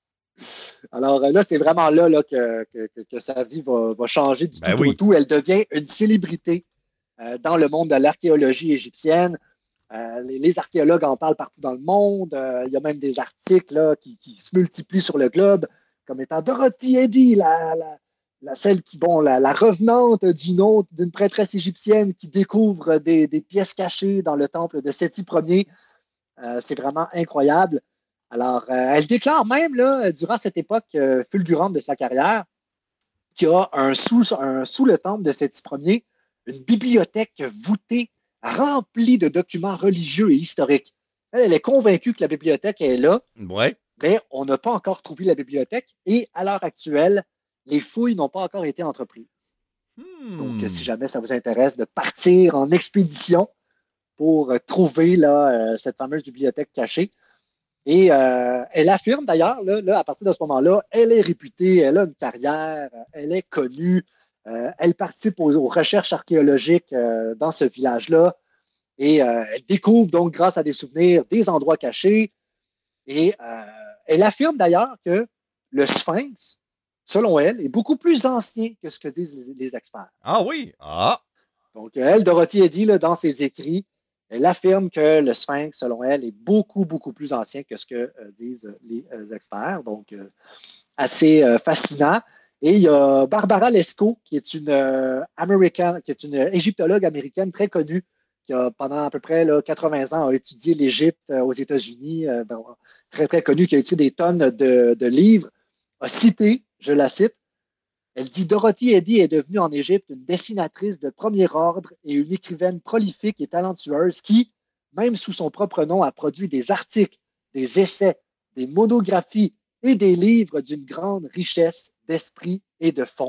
Alors là, c'est vraiment là, là que, que, que sa vie va, va changer du Ben tout oui. au tout. Elle devient une célébrité euh, dans le monde de l'archéologie égyptienne. Euh, les, les archéologues en parlent partout dans le monde. Euh, il y a même des articles là, qui, qui se multiplient sur le globe, comme étant Dorothy Eddy, la, la, la, celle qui, bon, la, la revenante d'une autre, d'une prêtresse égyptienne qui découvre des, des pièces cachées dans le temple de Séti Ier. Euh, c'est vraiment incroyable. Alors, euh, elle déclare même, là, durant cette époque euh, fulgurante de sa carrière, qu'il y a un sous, un, sous le temple de Séti Ier, une bibliothèque voûtée remplie de documents religieux et historiques. Elle, elle est convaincue que la bibliothèque est là, Ouais. mais on n'a pas encore trouvé la bibliothèque et à l'heure actuelle, les fouilles n'ont pas encore été entreprises. Hmm. Donc, si jamais ça vous intéresse de partir en expédition pour euh, trouver là, euh, cette fameuse bibliothèque cachée, et euh, elle affirme d'ailleurs, là, là, à partir de ce moment-là, elle est réputée, elle a une carrière, elle est connue, euh, elle participe aux, aux recherches archéologiques euh, dans ce village-là et euh, elle découvre donc, grâce à des souvenirs, des endroits cachés. Et euh, elle affirme d'ailleurs que le Sphinx, selon elle, est beaucoup plus ancien que ce que disent les, les experts. Ah oui? Ah! Donc, elle, Dorothy Eddy, là, dans ses écrits, elle affirme que le Sphinx, selon elle, est beaucoup, beaucoup plus ancien que ce que euh, disent les euh, experts. Donc, euh, assez euh, fascinant. Et il y a Barbara Lesko, qui est une, euh, américaine, qui est une égyptologue américaine très connue, qui a pendant à peu près là, quatre-vingts ans a étudié l'Égypte euh, aux États-Unis, euh, ben, très, très connue, qui a écrit des tonnes de, de livres, a cité, je la cite, elle dit « Dorothy Eddy est devenue en Égypte une dessinatrice de premier ordre et une écrivaine prolifique et talentueuse qui, même sous son propre nom, a produit des articles, des essais, des monographies et des livres d'une grande richesse d'esprit et de fond. »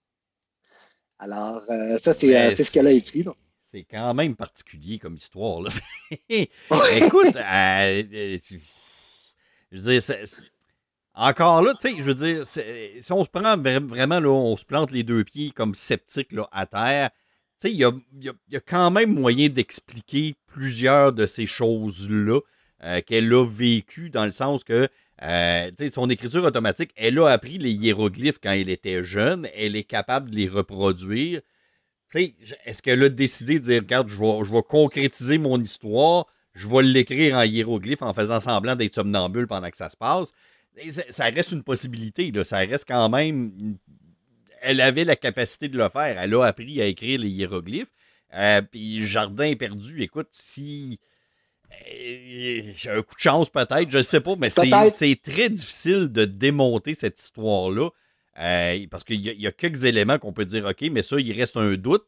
Alors, euh, ça, c'est, euh, c'est ce qu'elle a écrit. Donc. C'est quand même particulier comme histoire. Là. Écoute, euh, euh, je veux dire, c'est, c'est... encore là, tu sais, je veux dire, c'est, si on se prend vraiment, là, on se plante les deux pieds comme sceptique là, à terre, tu sais, il y a, y, a, y a quand même moyen d'expliquer plusieurs de ces choses-là euh, qu'elle a vécues, dans le sens que, euh, tu sais, son écriture automatique, elle a appris les hiéroglyphes quand elle était jeune, elle est capable de les reproduire. Tu sais, est-ce qu'elle a décidé de dire, regarde, je vais, je vais concrétiser mon histoire, je vais l'écrire en hiéroglyphes en faisant semblant d'être somnambule pendant que ça se passe? Ça reste une possibilité, là. Ça reste quand même... Elle avait la capacité de le faire. Elle a appris à écrire les hiéroglyphes. Euh, Puis Jardin perdu, écoute, si... J'ai un coup de chance peut-être, je ne sais pas, mais c'est, c'est très difficile de démonter cette histoire-là. Euh, parce qu'il y a, il y a quelques éléments qu'on peut dire, OK, mais ça, il reste un doute.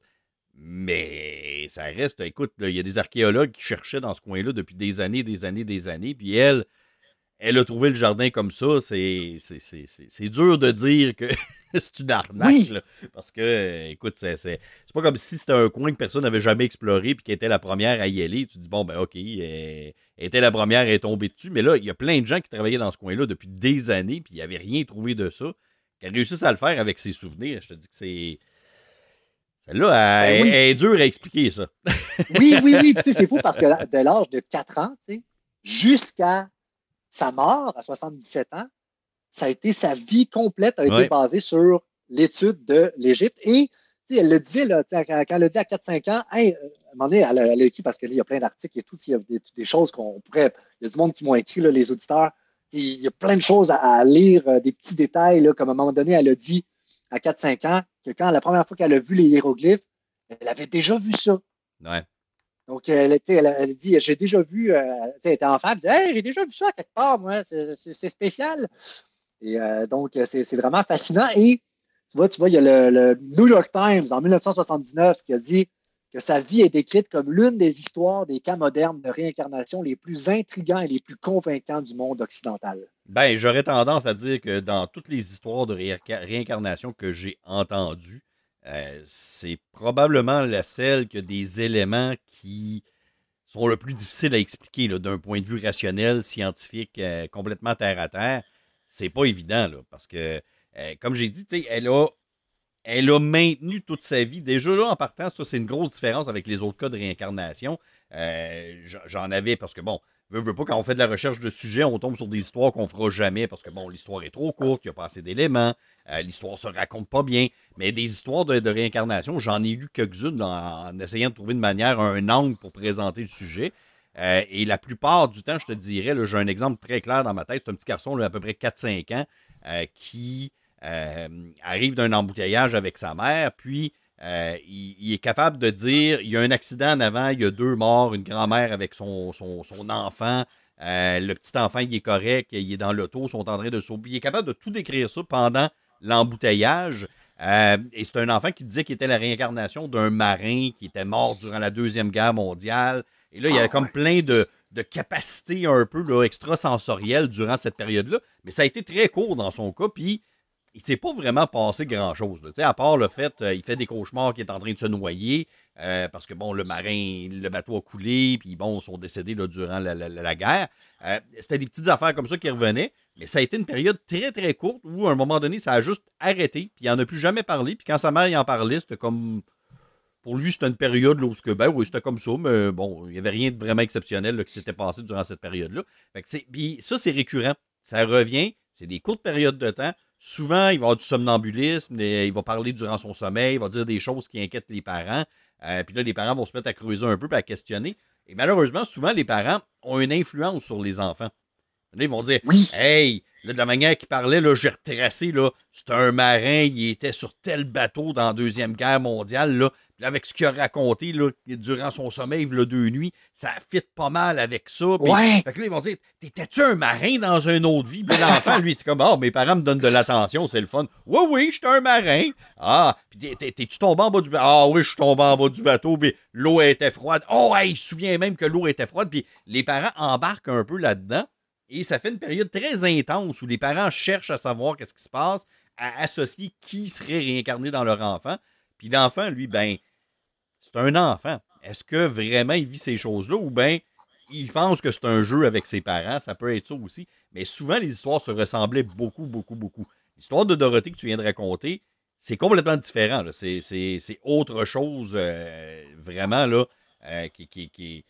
Mais ça reste... Écoute, là, il y a des archéologues qui cherchaient dans ce coin-là depuis des années, des années, des années. Puis elle... Elle a trouvé le jardin comme ça, c'est, c'est, c'est, c'est, c'est dur de dire que c'est une arnaque. Oui. Là, parce que, écoute, c'est, c'est, c'est pas comme si c'était un coin que personne n'avait jamais exploré puis qu'elle était la première à y aller. Tu dis, bon, ben ok, elle était la première, elle est tombée dessus. Mais là, il y a plein de gens qui travaillaient dans ce coin-là depuis des années puis ils n'avaient rien trouvé de ça. Qui réussissent à le faire avec ses souvenirs. Je te dis que c'est... Celle-là, elle, ben oui. elle est dure à expliquer, ça. oui, oui, oui. Tu sais, c'est fou parce que de l'âge de quatre ans, tu sais, jusqu'à sa mort à soixante-dix-sept ans, ça a été sa vie complète, a été ouais. basée sur l'étude de l'Égypte. Et elle le disait, là, quand, quand elle le dit à quatre cinq ans, hey, à un moment donné, elle a, elle a écrit, parce qu'il y a plein d'articles et tout, il y a des, des choses qu'on pourrait... Il y a du monde qui m'ont écrit, là, les auditeurs. Il y a plein de choses à, à lire, des petits détails, là, comme à un moment donné, elle a dit à quatre cinq ans que quand la première fois qu'elle a vu les hiéroglyphes, elle avait déjà vu ça. Ouais. Donc, elle, était, elle, elle dit, j'ai déjà vu, euh, elle était enfant, elle disait, hey, j'ai déjà vu ça quelque part, moi, c'est, c'est, c'est spécial. Et euh, donc, c'est, c'est vraiment fascinant. Et tu vois, tu vois, il y a le, le New York Times en dix-neuf cent soixante-dix-neuf qui a dit que sa vie est décrite comme l'une des histoires des cas modernes de réincarnation les plus intrigants et les plus convaincants du monde occidental. Ben, j'aurais tendance à dire que dans toutes les histoires de réinca- réincarnation que j'ai entendues, euh, c'est probablement la celle qui a des éléments qui sont le plus difficiles à expliquer là, d'un point de vue rationnel, scientifique, euh, complètement terre à terre. C'est pas évident, là, parce que, euh, comme j'ai dit, tu sais, elle a, elle a maintenu toute sa vie. Déjà, là, en partant, ça, c'est une grosse différence avec les autres cas de réincarnation. Euh, j'en avais, parce que, bon, veux, veux pas, quand on fait de la recherche de sujets, on tombe sur des histoires qu'on fera jamais, parce que, bon, l'histoire est trop courte, il n'y a pas assez d'éléments, euh, l'histoire se raconte pas bien. Mais des histoires de, de réincarnation, j'en ai lu quelques-unes là, en, en essayant de trouver une manière, un angle pour présenter le sujet. Euh, et la plupart du temps, je te dirais, là, j'ai un exemple très clair dans ma tête, c'est un petit garçon là, à peu près quatre cinq ans euh, qui euh, arrive d'un embouteillage avec sa mère, puis euh, il, il est capable de dire, il y a un accident en avant, il y a deux morts, une grand-mère avec son, son, son enfant, euh, le petit enfant, il est correct, il est dans l'auto, ils sont en train de sauver. Il est capable de tout décrire ça pendant l'embouteillage. Euh, et c'est un enfant qui disait qu'il était la réincarnation d'un marin qui était mort durant la Deuxième Guerre mondiale. Et là, il y avait comme plein de, de capacités un peu là, extrasensorielles durant cette période-là. Mais ça a été très court dans son cas, puis il ne s'est pas vraiment passé grand-chose. Là. À part le fait euh, il fait des cauchemars qu'il est en train de se noyer, euh, parce que, bon, le marin, le bateau a coulé, puis, bon, ils sont décédés là, durant la, la, la guerre. Euh, c'était des petites affaires comme ça qui revenaient, mais ça a été une période très, très courte où, à un moment donné, ça a juste arrêté, puis il n'en a plus jamais parlé, puis quand sa mère y en parlait, c'était comme... Pour lui, c'était une période là, où que, ben oui, c'était comme ça, mais bon, il n'y avait rien de vraiment exceptionnel là, qui s'était passé durant cette période-là. Puis ça, c'est récurrent. Ça revient, c'est des courtes périodes de temps. Souvent, il va avoir du somnambulisme, il va parler durant son sommeil, il va dire des choses qui inquiètent les parents. Euh, puis là, les parents vont se mettre à creuser un peu et à questionner. Et malheureusement, souvent, les parents ont une influence sur les enfants. Là, ils vont dire oui. Hey, là, de la manière qu'il parlait, là, j'ai retracé, là, c'est un marin, il était sur tel bateau dans la Deuxième Guerre mondiale, là. Puis là, avec ce qu'il a raconté là, durant son sommeil, là, deux nuits, ça fit pas mal avec ça. Puis, ouais. Fait que là, ils vont dire t'étais-tu un marin dans une autre vie? Puis l'enfant, lui, c'est comme oh, mes parents me donnent de l'attention, c'est le fun. Oui, oui, j'étais un marin. Ah, puis t'es-tu tombé en bas du bateau? Ah oui, je suis tombé en bas du bateau, puis l'eau était froide. Oh, hey, il se souvient même que l'eau était froide. Puis les parents embarquent un peu là-dedans. Et ça fait une période très intense où les parents cherchent à savoir qu'est-ce qui se passe, à associer qui serait réincarné dans leur enfant. Puis l'enfant, lui, ben, c'est un enfant. Est-ce que vraiment il vit ces choses-là ou bien il pense que c'est un jeu avec ses parents? Ça peut être ça aussi. Mais souvent, les histoires se ressemblaient beaucoup, beaucoup, beaucoup. L'histoire de Dorothée que tu viens de raconter, c'est complètement différent. Là. C'est, c'est, c'est autre chose, euh, vraiment, là, euh, qui... qui, qui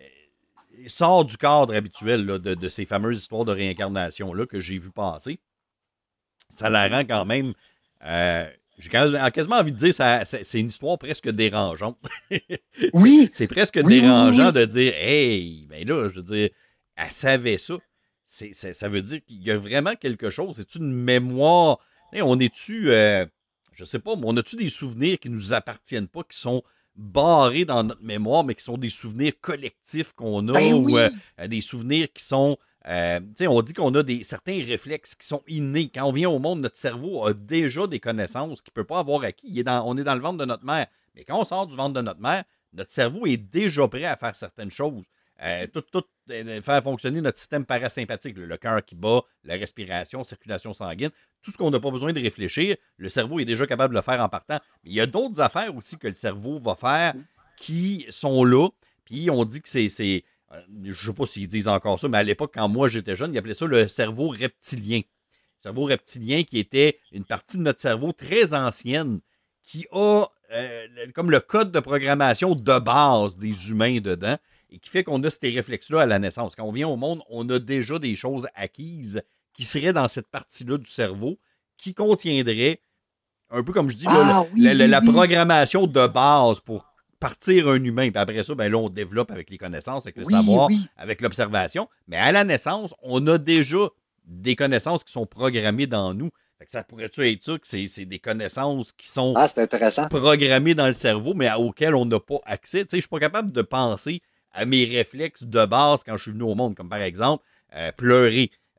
sort du cadre habituel là, de, de ces fameuses histoires de réincarnation-là que j'ai vu passer. Ça la rend quand même... Euh, j'ai quasiment envie de dire ça, c'est, c'est une histoire presque dérangeante. Oui! C'est, c'est presque oui, dérangeant oui, oui. de dire « Hey, ben là, je veux dire, elle savait ça. » C'est, c'est, ça veut dire qu'il y a vraiment quelque chose. C'est une mémoire... Hey, on est-tu... Euh, je sais pas, mais on a-tu des souvenirs qui nous appartiennent pas, qui sont... barrés dans notre mémoire, mais qui sont des souvenirs collectifs qu'on a, ben ou oui. euh, des souvenirs qui sont... Euh, tu sais, on dit qu'on a des, certains réflexes qui sont innés. Quand on vient au monde, notre cerveau a déjà des connaissances qu'il ne peut pas avoir acquis. Il est dans, on est dans le ventre de notre mère. Mais quand on sort du ventre de notre mère, notre cerveau est déjà prêt à faire certaines choses. Euh, tout, tout, euh, faire fonctionner notre système parasympathique, le, le cœur qui bat, la respiration, circulation sanguine, tout ce qu'on n'a pas besoin de réfléchir, le cerveau est déjà capable de le faire en partant. Mais il y a d'autres affaires aussi que le cerveau va faire qui sont là. Puis on dit que c'est... c'est euh, je ne sais pas s'ils disent encore ça, mais à l'époque, quand moi j'étais jeune, ils appelaient ça le cerveau reptilien. Le cerveau reptilien qui était une partie de notre cerveau très ancienne qui a euh, comme le code de programmation de base des humains dedans et qui fait qu'on a ces réflexes-là à la naissance. Quand on vient au monde, on a déjà des choses acquises qui seraient dans cette partie-là du cerveau qui contiendraient, un peu comme je dis, Ah, là, oui, la, la, oui, la oui. programmation de base pour partir un humain. Puis après ça, ben là, on développe avec les connaissances, avec le Oui, savoir, oui. avec l'observation. Mais à la naissance, on a déjà des connaissances qui sont programmées dans nous. Fait que ça pourrait-tu être ça, que c'est, c'est des connaissances qui sont Ah, c'est intéressant. programmées dans le cerveau, mais auxquelles on n'a pas accès. Tu sais, je suis pas capable de penser à mes réflexes de base quand je suis venu au monde, comme par exemple, euh, pleurer.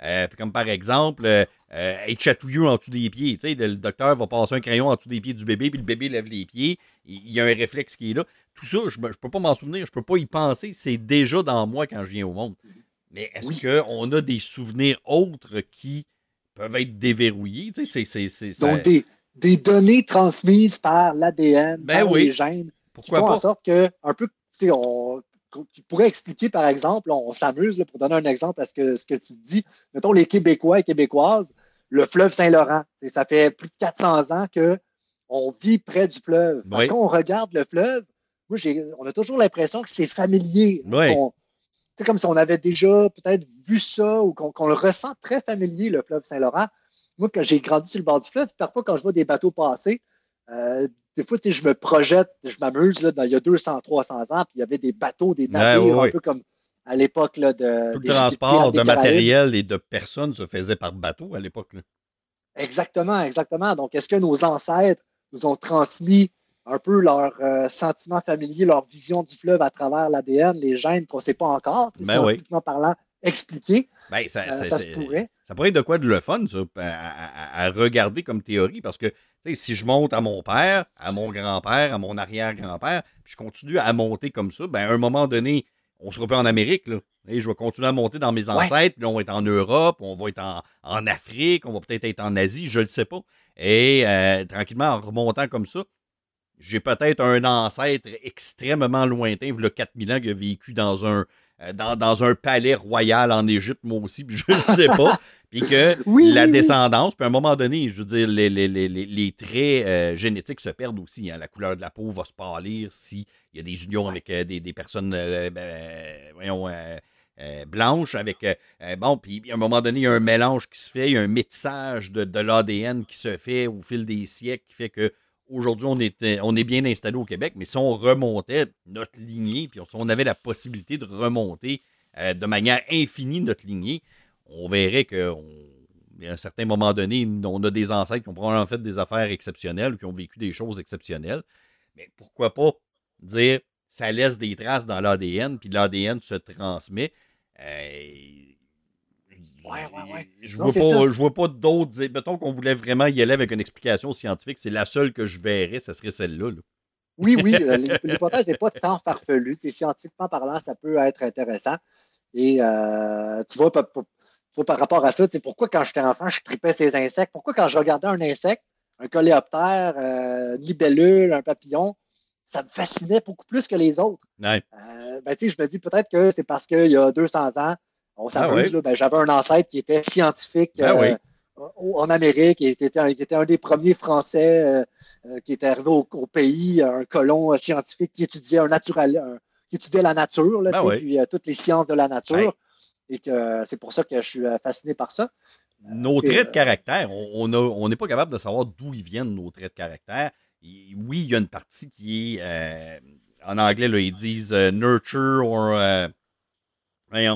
Euh, comme par exemple, euh, euh, être chatouilleux en dessous des pieds. Tu sais, le, le docteur va passer un crayon en dessous des pieds du bébé, puis le bébé lève les pieds. Il, il y a un réflexe qui est là. Tout ça, je ne peux pas m'en souvenir, je peux pas y penser. C'est déjà dans moi quand je viens au monde. Mais est-ce Oui. qu'on a des souvenirs autres qui peuvent être déverrouillés? Tu sais, c'est, c'est, c'est, ça... Donc, des, des données transmises par l'A D N, Ben par oui. les gènes, Pourquoi qui font pas? en sorte que, un peu, tu sais, on qui pourrait expliquer, par exemple, on, on s'amuse là, pour donner un exemple à ce que, ce que tu dis. Mettons, les Québécois et Québécoises, le fleuve Saint-Laurent, ça fait plus de quatre cents ans qu'on vit près du fleuve. Oui. Quand on regarde le fleuve, moi, j'ai, on a toujours l'impression que c'est familier. Oui. C'est comme si on avait déjà peut-être vu ça ou qu'on, qu'on le ressent très familier, le fleuve Saint-Laurent. Moi, quand j'ai grandi sur le bord du fleuve, parfois, quand je vois des bateaux passer, euh, des fois, je me projette, je m'amuse, là, dans, il y a deux cents, trois cents ans, puis il y avait des bateaux, des navires, ouais, ouais, un peu comme à l'époque là, de... Tout des, le transport des de matériel et de personnes se faisait par bateau à l'époque. Là. Exactement, exactement. Donc, est-ce que nos ancêtres nous ont transmis un peu leurs euh, sentiments familiers, leur vision du fleuve à travers l'A D N, les gènes qu'on ne sait pas encore, ben scientifiquement oui. parlant, expliqués? Ben, ça, euh, c'est, ça c'est, se pourrait. Ça pourrait être de quoi de le fun, ça, à, à, à regarder comme théorie, parce que si je monte à mon père, à mon grand-père, à mon arrière-grand-père, puis je continue à monter comme ça, ben, à un moment donné, on ne sera pas en Amérique, là. Et je vais continuer à monter dans mes ancêtres, ouais. Puis là, on va être en Europe, on va être en, en Afrique, on va peut-être être en Asie, je ne le sais pas. Et euh, tranquillement, en remontant comme ça, j'ai peut-être un ancêtre extrêmement lointain, il y a quatre mille ans, qui a vécu dans un, dans, dans un palais royal en Égypte, moi aussi, puis je ne le sais pas. Puis que oui, la oui, descendance, puis à un moment donné, je veux dire, les, les, les, les traits euh, génétiques se perdent aussi. Hein. La couleur de la peau va se pâlir s'il y a des unions avec euh, des, des personnes, euh, euh, voyons, euh, euh, blanches. Avec, euh, bon, puis à un moment donné, il y a un mélange qui se fait, il y a un métissage de, de l'A D N qui se fait au fil des siècles, qui fait que aujourd'hui, on est, on est bien installé au Québec, mais si on remontait notre lignée, puis si on avait la possibilité de remonter euh, de manière infinie notre lignée, on verrait qu'à un certain moment donné, on a des ancêtres qui ont probablement fait des affaires exceptionnelles, qui ont vécu des choses exceptionnelles. Mais pourquoi pas dire ça laisse des traces dans l'A D N, puis l'A D N se transmet. Euh, Ouais, ouais, ouais. Je ne vois, vois pas d'autres. Mettons qu'on voulait vraiment y aller avec une explication scientifique, c'est la seule que je verrais, ce serait celle-là. Là. Oui, oui, l'hypothèse n'est pas tant farfelue. Scientifiquement parlant, ça peut être intéressant. Et euh, tu vois, par, par, par rapport à ça, pourquoi quand j'étais enfant, je tripais ces insectes? Pourquoi quand je regardais un insecte, un coléoptère, euh, une libellule, un papillon, ça me fascinait beaucoup plus que les autres? Ouais. Euh, ben, je me dis peut-être que c'est parce qu'il y a deux cents ans, on s'amuse, ah ouais. ben, j'avais un ancêtre qui était scientifique ben euh, oui. en Amérique, et qui était, un, qui était un des premiers Français euh, euh, qui était arrivé au, au pays, un colon scientifique qui étudiait, un natural, un, qui étudiait la nature, là, ben oui. Puis euh, toutes les sciences de la nature, ben. Et que euh, c'est pour ça que je suis euh, fasciné par ça. Nos euh, traits de caractère, on n'est on on pas capable de savoir d'où ils viennent, nos traits de caractère. Et, oui, il y a une partie qui est, euh, en anglais, là, ils disent euh, nurture or, euh, voyons,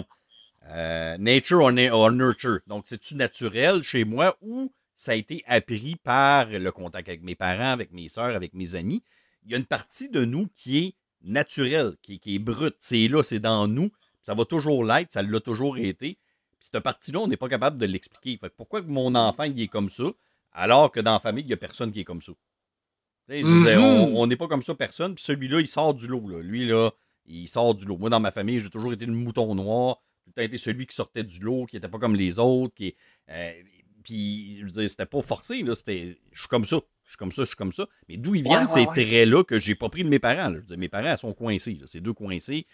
Euh, nature or, na- or nurture. Donc, c'est-tu naturel chez moi ou ça a été appris par le contact avec mes parents, avec mes sœurs, avec mes amis? Il y a une partie de nous qui est naturelle, qui, qui est brute. C'est là, c'est dans nous. Ça va toujours l'être, ça l'a toujours été. Puis cette partie-là, on n'est pas capable de l'expliquer. Fait que pourquoi mon enfant, il est comme ça, alors que dans la famille, il n'y a personne qui est comme ça? Mm-hmm. On n'est pas comme ça, personne. Puis celui-là, il sort du lot. Là. Lui, là, il sort du lot. Moi, dans ma famille, j'ai toujours été le mouton noir. Tout a été celui qui sortait du lot, qui n'était pas comme les autres. Qui, euh, puis, je veux dire, c'était pas forcé. Là, c'était, je suis comme ça, je suis comme ça, je suis comme ça. Mais d'où ils viennent ouais, ces ouais, traits-là que j'ai pas pris de mes parents? Là. Je veux dire, mes parents, elles sont coincés. Là. C'est deux coincés.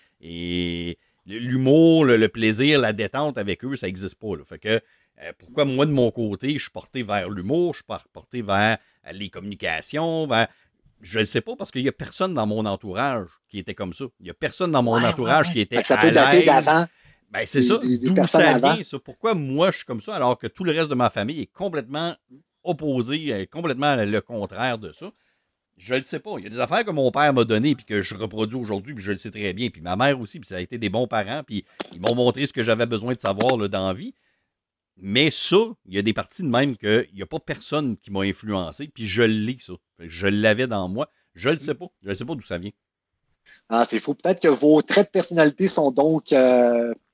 Et l'humour, le, le plaisir, la détente avec eux, ça n'existe pas. Là. Fait que, euh, pourquoi moi, de mon côté, je suis porté vers l'humour, je suis porté vers les communications, vers... Je ne sais pas parce qu'il n'y a personne dans mon entourage qui était comme ça. Il n'y a personne dans mon ouais, entourage ouais. qui était ça peut dater d'avant. Ben, c'est des, ça. Des, des D'où ça vient, avant. Ça? Pourquoi moi, je suis comme ça, alors que tout le reste de ma famille est complètement opposé, complètement le contraire de ça? Je ne le sais pas. Il y a des affaires que mon père m'a données puis que je reproduis aujourd'hui, puis je le sais très bien. Puis ma mère aussi, puis ça a été des bons parents, puis ils m'ont montré ce que j'avais besoin de savoir là, dans la vie. Mais ça, il y a des parties de même qu'il n'y a pas personne qui m'a influencé, puis je l'ai, ça. Je l'avais dans moi. Je ne le sais pas. Je ne sais pas d'où ça vient. Ah, c'est faux. Peut-être que vos traits de personnalité sont donc euh,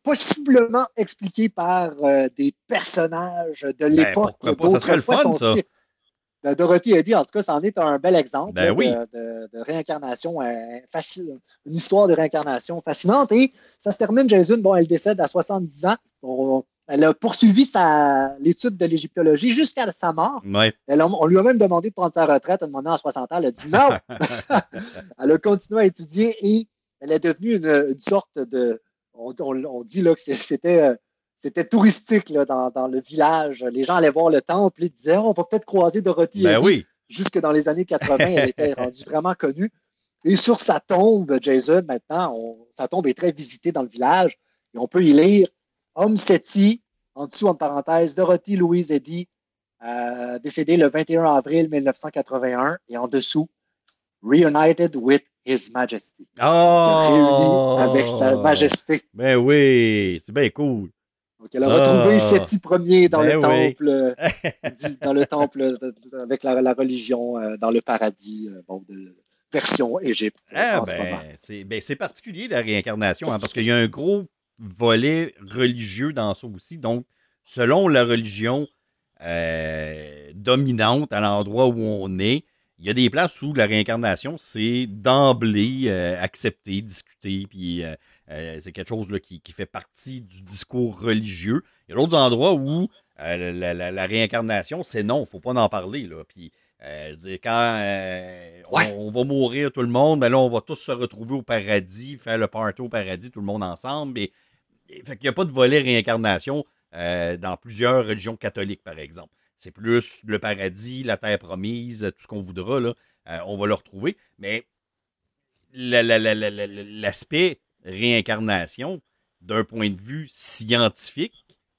possiblement expliqué par euh, des personnages de Ben, l'époque. pourquoi pas? Ça serait le fun, ça. Ben, Dorothy a dit, en tout cas, c'en est un bel exemple Ben là, oui. de, de, de réincarnation, euh, facile, une histoire de réincarnation fascinante. Et ça se termine, Jason, bon, elle décède à soixante-dix ans. On, elle a poursuivi sa, l'étude de l'égyptologie jusqu'à sa mort. Ouais. Elle, on lui a même demandé de prendre sa retraite. Elle a demandé à soixante ans. Elle a dit non. Elle a continué à étudier et elle est devenue une, une sorte de... On, on, on dit là, que c'était... Euh, C'était touristique là, dans, dans le village. Les gens allaient voir le temple et disaient oh, on va peut-être croiser Dorothy. Ben oui. Jusque dans les années quatre-vingts, elle était rendue vraiment connue. Et sur sa tombe, Jason, maintenant, on, sa tombe est très visitée dans le village. Et on peut y lire Om Seti, en dessous, en parenthèse, Dorothy Louise Eddy, euh, décédée le vingt et un avril mille neuf cent quatre-vingt-un. Et en dessous, Reunited with His Majesty. Oh! Réunie avec sa majesté. Ben oui, c'est bien cool. Donc, elle a retrouvé Ah. Seti Ier dans Ben le oui. temple, dans le temple avec la, la religion, euh, dans le paradis, euh, bon, de version Égypte. Ah, en ce moment. ben, c'est, ben, c'est particulier la réincarnation, hein, parce qu'il y a un gros volet religieux dans ça aussi. Donc, selon la religion euh, dominante à l'endroit où on est, il y a des places où la réincarnation, c'est d'emblée euh, accepté, discuté, puis euh, euh, c'est quelque chose là, qui, qui fait partie du discours religieux. Il y a d'autres endroits où euh, la, la, la réincarnation, c'est non, il ne faut pas en parler. Là. Puis, euh, je veux dire, quand euh, Ouais. on, on va mourir tout le monde, mais là, on va tous se retrouver au paradis, faire le party au paradis, tout le monde ensemble. Et, et, fait qu'il n'y a pas de volet réincarnation euh, dans plusieurs religions catholiques, par exemple. C'est plus le paradis, la terre promise, tout ce qu'on voudra, là, euh, on va le retrouver. Mais la, la, la, la, la, l'aspect réincarnation, d'un point de vue scientifique,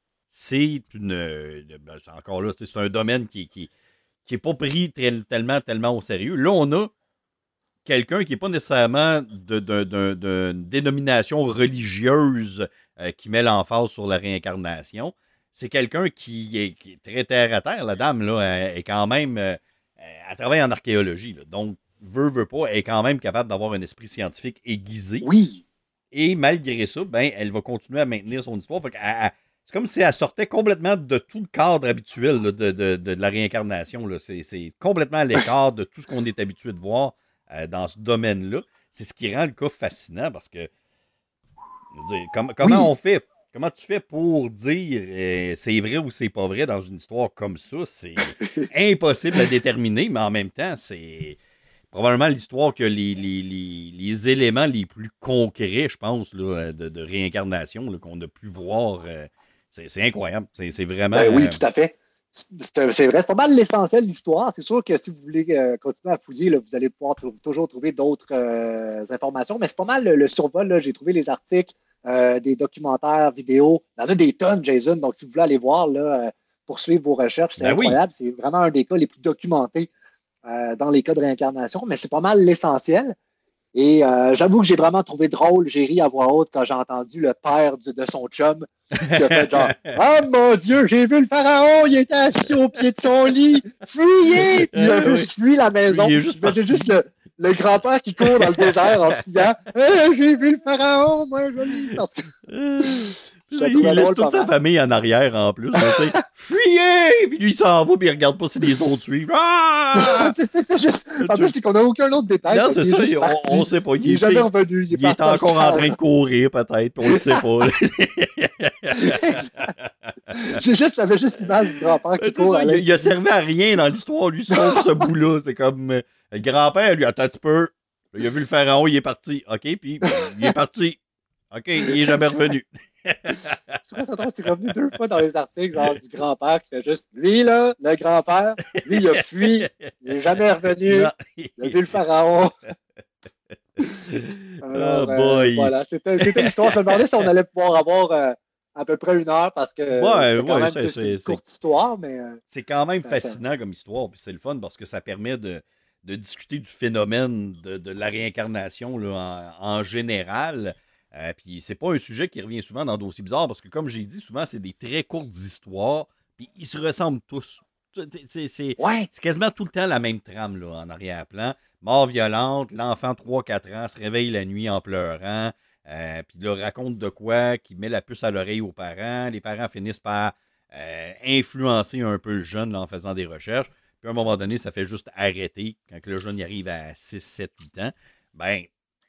c'est une. Euh, ben, c'est encore là, c'est un domaine qui, qui, qui n'est pas pris tel, tellement, tellement au sérieux. Là, on a quelqu'un qui n'est pas nécessairement de, de, de, d'une dénomination religieuse euh, qui met l'emphase sur la réincarnation. C'est quelqu'un qui est, qui est très terre à terre. La dame, là, elle est quand même. Euh, elle travaille en archéologie. Là, donc, veut, veut pas, elle est quand même capable d'avoir un esprit scientifique aiguisé. Oui. Et malgré ça, ben, elle va continuer à maintenir son histoire. Fait qu'elle, elle, c'est comme si elle sortait complètement de tout le cadre habituel là, de, de, de, de la réincarnation. Là. C'est, c'est complètement à l'écart de tout ce qu'on est habitué de voir euh, dans ce domaine-là. C'est ce qui rend le cas fascinant parce que. Je veux dire, com- comment Oui. on fait? Comment tu fais pour dire euh, c'est vrai ou c'est pas vrai dans une histoire comme ça? C'est impossible à déterminer, mais en même temps, c'est probablement l'histoire que les, les, les, les éléments les plus concrets, je pense, là, de, de réincarnation là, qu'on a pu voir. Euh, c'est, c'est incroyable. C'est, c'est vraiment. Ben oui, euh, tout à fait. C'est, c'est vrai, c'est pas mal l'essentiel de l'histoire. C'est sûr que si vous voulez euh, continuer à fouiller, là, vous allez pouvoir trou- toujours trouver d'autres euh, informations, mais c'est pas mal le, le survol. Là. J'ai trouvé les articles, euh, des documentaires, vidéos. Il y en a des tonnes, Jason. Donc, si vous voulez aller voir, là, euh, poursuivre vos recherches, c'est Ben oui. incroyable. C'est vraiment un des cas les plus documentés euh, dans les cas de réincarnation, mais c'est pas mal l'essentiel. Et euh, j'avoue que j'ai vraiment trouvé drôle, j'ai ri à voix haute quand j'ai entendu le père du- de son chum qui a fait genre « Ah mon Dieu, j'ai vu le pharaon, il était assis au pied de son lit, fuyez! » Puis il a Euh, juste fui la maison. il est juste Mais j'ai parti. juste le, le grand-père qui court dans le désert en fuyant « Eh, j'ai vu le pharaon, moi je l'ai... » Parce que Euh, Ça il trouvait laisse drôle toute pas sa mal. famille en arrière en plus. là, tu sais. Fuyez! Puis lui, il s'en va, puis il regarde pas si les autres suivent. Ah! c'est, c'est juste... En plus, c'est qu'on n'a aucun autre détail. Non, Fait c'est qu'il est ça, juste on, parti. on sait pas. Il Il, est est, jamais revenu. Il est, il est parti encore en le train de courir, peut-être, puis on le sait pas. J'ai juste, j'avais juste l'image du grand-père qui C'est court. ça, à il, l'aide. il a servi à rien dans l'histoire, lui, sauf ce bout-là. C'est comme euh, le grand-père, lui, attends un petit peu. Il a vu le pharaon, il est parti. OK, puis il est parti. OK, il est jamais revenu. Je trouve ça drôle, c'est revenu deux fois dans les articles, genre du grand-père qui fait juste lui, là, le grand-père, lui, il a fui, il n'est jamais revenu, Non. il a vu le pharaon. Oh Alors, euh, boy. voilà, c'était, c'était l'histoire. Je me demandais si on allait pouvoir avoir euh, à peu près une heure parce que Ouais, c'est quand ouais, même c'est- c'est, c'est- une c'est- courte histoire, mais euh, C'est quand même Ça, fascinant comme histoire, puis c'est le fun parce que ça permet de, de discuter du phénomène de, de la réincarnation là, en, en général. Euh, puis c'est pas un sujet qui revient souvent dans Dossier Bizarre parce que, comme j'ai dit, souvent c'est des très courtes histoires, puis ils se ressemblent tous. C'est, c'est- c'est- ouais, c'est quasiment tout le temps la même trame là, en arrière-plan. Mort violente, l'enfant trois quatre ans se réveille la nuit en pleurant. euh, puis là, raconte de quoi, qui met la puce à l'oreille aux parents. Les parents finissent par euh, influencer un peu le jeune là, en faisant des recherches. Puis à un moment donné, ça fait juste arrêter. Quand le jeune y arrive à six, sept, huit ans, ben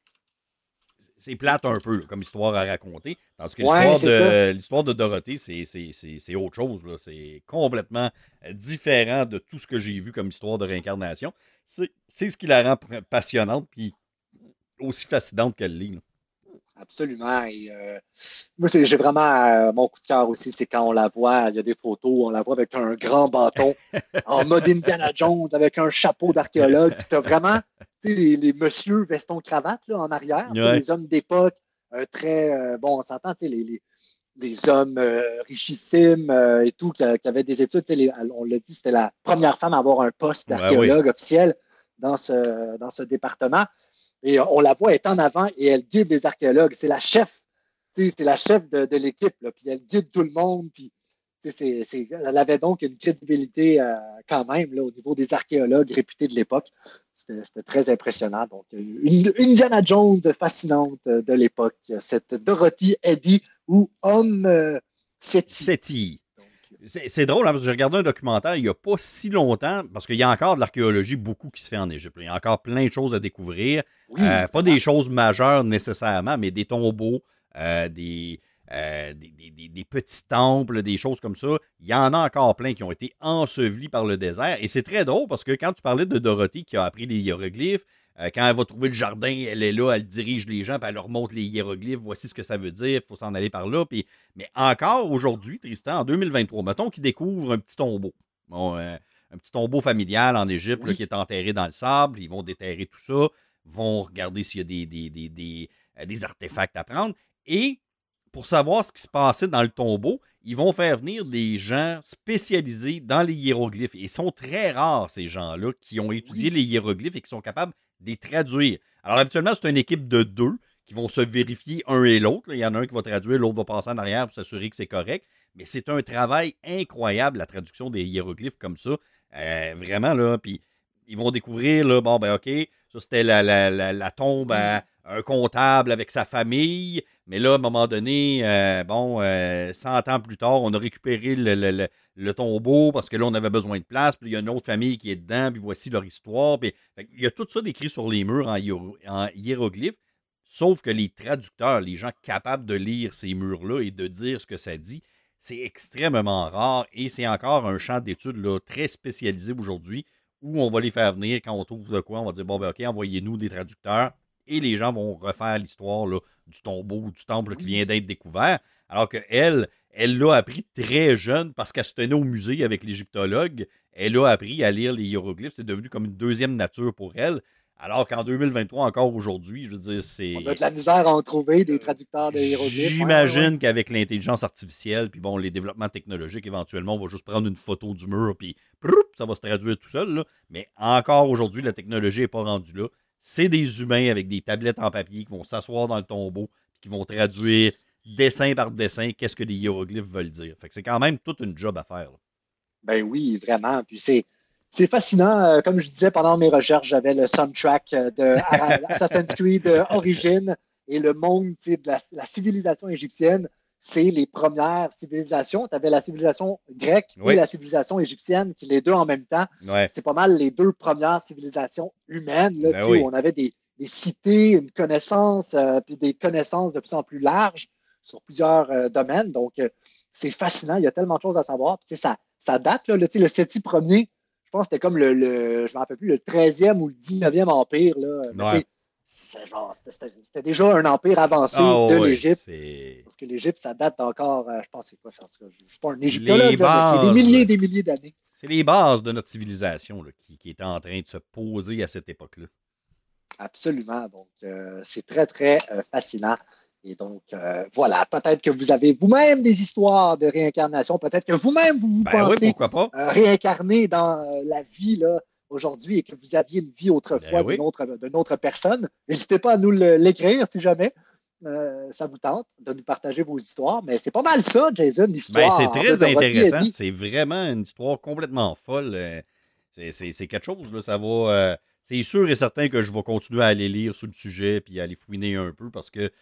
c'est plate un peu là, comme histoire à raconter. Parce que Ouais, l'histoire, c'est de, l'histoire de Dorothée, c'est, c'est, c'est, c'est autre chose. Là. C'est complètement différent de tout ce que j'ai vu comme histoire de réincarnation. C'est, c'est ce qui la rend passionnante puis aussi fascinante qu'elle l'est. Là. Absolument. Et, euh, moi, c'est, j'ai vraiment euh, mon coup de cœur aussi, c'est quand on la voit, il y a des photos, on la voit avec un grand bâton, en mode Indiana Jones, avec un chapeau d'archéologue. Puis t'as vraiment les, les messieurs veston-cravate là, en arrière, Ouais. les hommes d'époque, euh, très, euh, bon, on s'entend, les, les, les hommes euh, richissimes euh, et tout, qui, qui avaient des études. Les, on l'a dit, c'était la première femme à avoir un poste d'archéologue ouais, oui. officiel dans ce, dans ce département. Et on la voit être en avant et elle guide les archéologues. C'est la chef. C'est la chef de, de l'équipe. Là, puis elle guide tout le monde. Puis, c'est, c'est, elle avait donc une crédibilité euh, quand même là, au niveau des archéologues réputés de l'époque. C'était, c'était très impressionnant. Donc, une Indiana Jones fascinante de l'époque. Cette Dorothy Eddy ou Homme euh, Seti. Seti. C'est, c'est drôle, hein, parce que j'ai regardé un documentaire il n'y a pas si longtemps, parce qu'il y a encore de l'archéologie beaucoup qui se fait en Égypte. Il y a encore plein de choses à découvrir. Oui, euh, pas des choses majeures nécessairement, mais des tombeaux, euh, des, euh, des, des, des, des petits temples, des choses comme ça. Il y en a encore plein qui ont été ensevelis par le désert. Et c'est très drôle parce que quand tu parlais de Dorothée qui a appris les hiéroglyphes, euh, quand elle va trouver le jardin, elle est là, elle dirige les gens, puis elle leur montre les hiéroglyphes, voici ce que ça veut dire, il faut s'en aller par là. Puis, mais encore aujourd'hui, Tristan, en deux mille vingt-trois, mettons qu'ils découvrent un petit tombeau. Bon, euh, un petit tombeau familial en Égypte oui. là, qui est enterré dans le sable. Ils vont déterrer tout ça, vont regarder s'il y a des, des, des, des, euh, des artefacts à prendre. Et pour savoir ce qui se passait dans le tombeau, ils vont faire venir des gens spécialisés dans les hiéroglyphes. Et ils sont très rares, ces gens-là, qui ont étudié oui. les hiéroglyphes et qui sont capables de les traduire. Alors, habituellement, c'est une équipe de deux qui vont se vérifier un et l'autre. Il y en a un qui va traduire, l'autre va passer en arrière pour s'assurer que c'est correct. Mais c'est un travail incroyable, la traduction des hiéroglyphes comme ça. Euh, vraiment, là. Puis, ils vont découvrir, là, bon, ben, OK, ça, c'était la, la, la, la tombe à un comptable avec sa famille. Mais là, à un moment donné, euh, bon, euh, cent ans plus tard, on a récupéré le, le, le, le tombeau parce que là, on avait besoin de place. Puis il y a une autre famille qui est dedans, puis voici leur histoire. Puis, il y a tout ça décrit sur les murs en, hiéro, en hiéroglyphes. Sauf que les traducteurs, les gens capables de lire ces murs-là et de dire ce que ça dit, c'est extrêmement rare et c'est encore un champ d'études là, très spécialisé aujourd'hui où on va les faire venir quand on trouve de quoi. On va dire, bon, ben OK, envoyez-nous des traducteurs et les gens vont refaire l'histoire là, du tombeau ou du temple qui vient d'être découvert. Alors qu'elle, elle l'a appris très jeune parce qu'elle se tenait au musée avec l'égyptologue. Elle a appris à lire les hiéroglyphes. C'est devenu comme une deuxième nature pour elle. Alors qu'en deux mille vingt-trois, encore aujourd'hui, je veux dire, c'est... On a de la misère à en trouver, des traducteurs de hiéroglyphes. J'imagine ouais, ouais. qu'avec l'intelligence artificielle, puis bon, les développements technologiques, éventuellement, on va juste prendre une photo du mur, puis ça va se traduire tout seul. Là. Mais encore aujourd'hui, la technologie n'est pas rendue là. C'est des humains avec des tablettes en papier qui vont s'asseoir dans le tombeau, qui vont traduire dessin par dessin qu'est-ce que les hiéroglyphes veulent dire. Fait que c'est quand même toute une job à faire. Là. Ben oui, vraiment. Puis c'est... C'est fascinant. Comme je disais pendant mes recherches, j'avais le soundtrack de Assassin's Creed Origins et le monde de la, la civilisation égyptienne. C'est les premières civilisations. Tu avais la civilisation grecque oui. et la civilisation égyptienne, qui les deux en même temps. Ouais. C'est pas mal les deux premières civilisations humaines là, ben oui. où on avait des, des cités, une connaissance, euh, puis des connaissances de plus en plus larges sur plusieurs euh, domaines. Donc, euh, c'est fascinant. Il y a tellement de choses à savoir. Puis, ça, ça date, là, le, le Seti premier. Je pense que c'était comme le, le je ne me rappelle plus, le treizième ou le dix-neuvième empire. Là. Ouais. C'est genre, c'était, c'était déjà un empire avancé oh, de ouais, l'Égypte. C'est... Parce que l'Égypte, ça date encore, euh, je pense, c'est quoi, je ne suis pas un égyptologue, là, mais c'est des milliers et des milliers d'années. C'est les bases de notre civilisation là, qui, qui étaient en train de se poser à cette époque-là. Absolument. Donc, euh, c'est très, très euh, fascinant. Et donc, euh, voilà, peut-être que vous avez vous-même des histoires de réincarnation, peut-être que vous-même, vous vous ben pensez oui, pourquoi pas? Euh, réincarner dans euh, la vie là, aujourd'hui et que vous aviez une vie autrefois ben oui. d'une, autre, d'une autre personne. N'hésitez pas à nous le, l'écrire si jamais euh, ça vous tente de nous partager vos histoires. Mais c'est pas mal ça, Jason, l'histoire. Ben, c'est très intéressant. Vie. C'est vraiment une histoire complètement folle. C'est, c'est, c'est quelque chose, là. Ça va... Euh, c'est sûr et certain que je vais continuer à aller lire sur le sujet puis à aller fouiner un peu parce que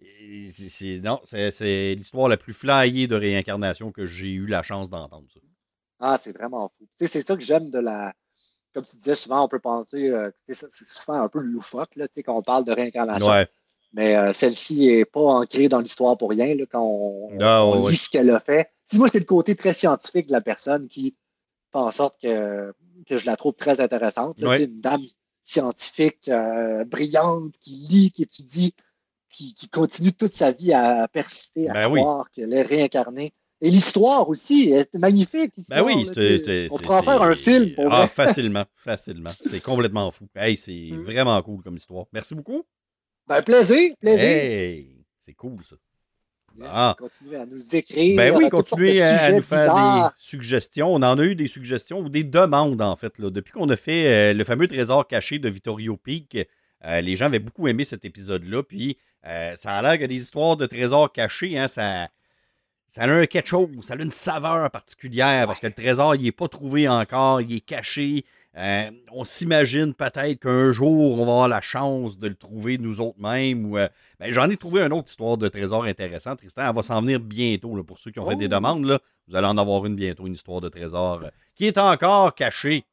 c'est, c'est, non, c'est, c'est l'histoire la plus flyée de réincarnation que j'ai eu la chance d'entendre. Ça. Ah, c'est vraiment fou. Tu sais, c'est ça que j'aime de la... Comme tu disais, souvent, on peut penser... Euh, c'est souvent un peu loufoque, là, tu sais, quand on parle de réincarnation. Ouais. Mais euh, celle-ci n'est pas ancrée dans l'histoire pour rien, là, quand on, ah, on ouais, lit ce qu'elle a fait. Si moi, c'est le côté très scientifique de la personne qui fait en sorte que, que je la trouve très intéressante. Là, ouais. Une dame scientifique, euh, brillante, qui lit, qui étudie, qui, qui continue toute sa vie à persister, à ben croire oui. qu'elle est réincarnée. Et l'histoire aussi, c'est magnifique. Ben oui, c'est, c'est, on c'est, pourrait en faire un film pour Ah, vrai. facilement, facilement. C'est complètement fou. Hey, c'est Mm. vraiment cool comme histoire. Merci beaucoup. Ben, plaisir, plaisir. Hey, c'est cool, ça. Yes, Ah. Continuez à nous écrire. Ben oui, à toutes continuez sortes de à, à nous faire bizarres. des suggestions. On en a eu des suggestions ou des demandes, en fait. Là. Depuis qu'on a fait euh, le fameux trésor caché de Vittorio Peak, euh, les gens avaient beaucoup aimé cet épisode-là. Puis, euh, ça a l'air que des histoires de trésors cachés, hein, ça, ça a un quelque chose, ça a une saveur particulière ouais. Parce que le trésor, il n'est pas trouvé encore, il est caché. Euh, on s'imagine peut-être qu'un jour, on va avoir la chance de le trouver nous autres mêmes. Ou, euh, ben, j'en ai trouvé une autre histoire de trésor intéressante. Tristan, elle va s'en venir bientôt. Là, pour ceux qui ont fait oh. des demandes, là, vous allez en avoir une bientôt, une histoire de trésor euh, qui est encore cachée.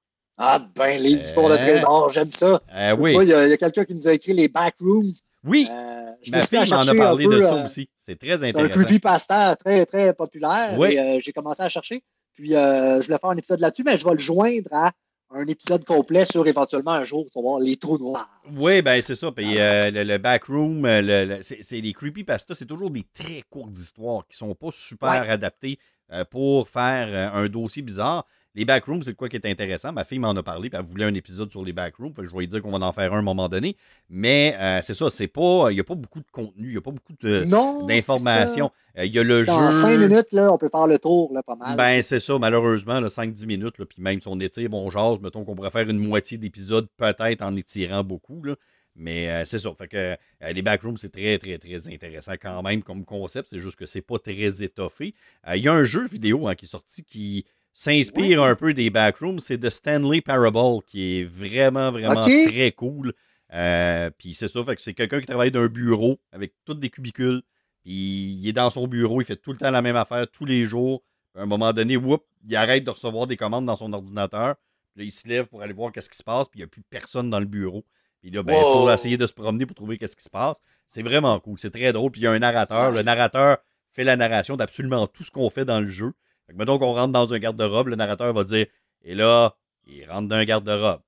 Ah ben, les histoires euh, de trésor, j'aime ça. Euh, oui. Il y a, a quelqu'un qui nous a écrit les backrooms. Oui, euh, ma fille m'en a parlé peu, de ça euh, aussi. C'est très intéressant. C'est un creepypasta très, très populaire. Oui. Et, euh, j'ai commencé à chercher. Puis, euh, je voulais faire un épisode là-dessus, mais je vais le joindre à un épisode complet sur éventuellement un jour, on va voir les trous noirs. Oui, ben c'est ça. Puis euh, le, le backroom, le, le, c'est, c'est les creepypastas, c'est toujours des très courtes histoires qui sont pas super ouais. adaptées euh, pour faire euh, un dossier bizarre. Les backrooms, c'est quoi qui est intéressant. Ma fille m'en a parlé, puis elle voulait un épisode sur les backrooms. Fait que je vais lui dire qu'on va en faire un à un moment donné. Mais euh, c'est ça, c'est pas. Il n'y a pas beaucoup de contenu, il n'y a pas beaucoup de, non, d'informations. Il euh, y a le Dans jeu. cinq minutes, là, on peut faire le tour, là, pas mal. Ben, c'est ça, malheureusement, cinq dix minutes. Là, puis même si on étire, bon, genre, mettons qu'on pourrait faire une moitié d'épisode, peut-être en étirant beaucoup. Là. Mais euh, c'est ça. Fait que euh, les backrooms, c'est très, très, très intéressant quand même comme concept. C'est juste que c'est pas très étoffé. Il euh, y a un jeu vidéo hein, qui est sorti qui s'inspire ouais. un peu des backrooms. C'est The Stanley Parable qui est vraiment, vraiment okay. très cool. Euh, puis c'est ça. Fait que c'est quelqu'un qui travaille d'un bureau avec toutes des cubicules. Puis il est dans son bureau. Il fait tout le temps la même affaire tous les jours. À un moment donné, whoop, il arrête de recevoir des commandes dans son ordinateur. Puis là, il se lève pour aller voir qu'est-ce qui se passe. Puis il n'y a plus personne dans le bureau. Puis là, ben, il faut essayer de se promener pour trouver qu'est-ce qui se passe. C'est vraiment cool. C'est très drôle. Puis il y a un narrateur. Nice. Le narrateur fait la narration d'absolument tout ce qu'on fait dans le jeu. Fait que mettons qu'on rentre dans un garde-robe, le narrateur va dire « Et là, il rentre dans un garde-robe.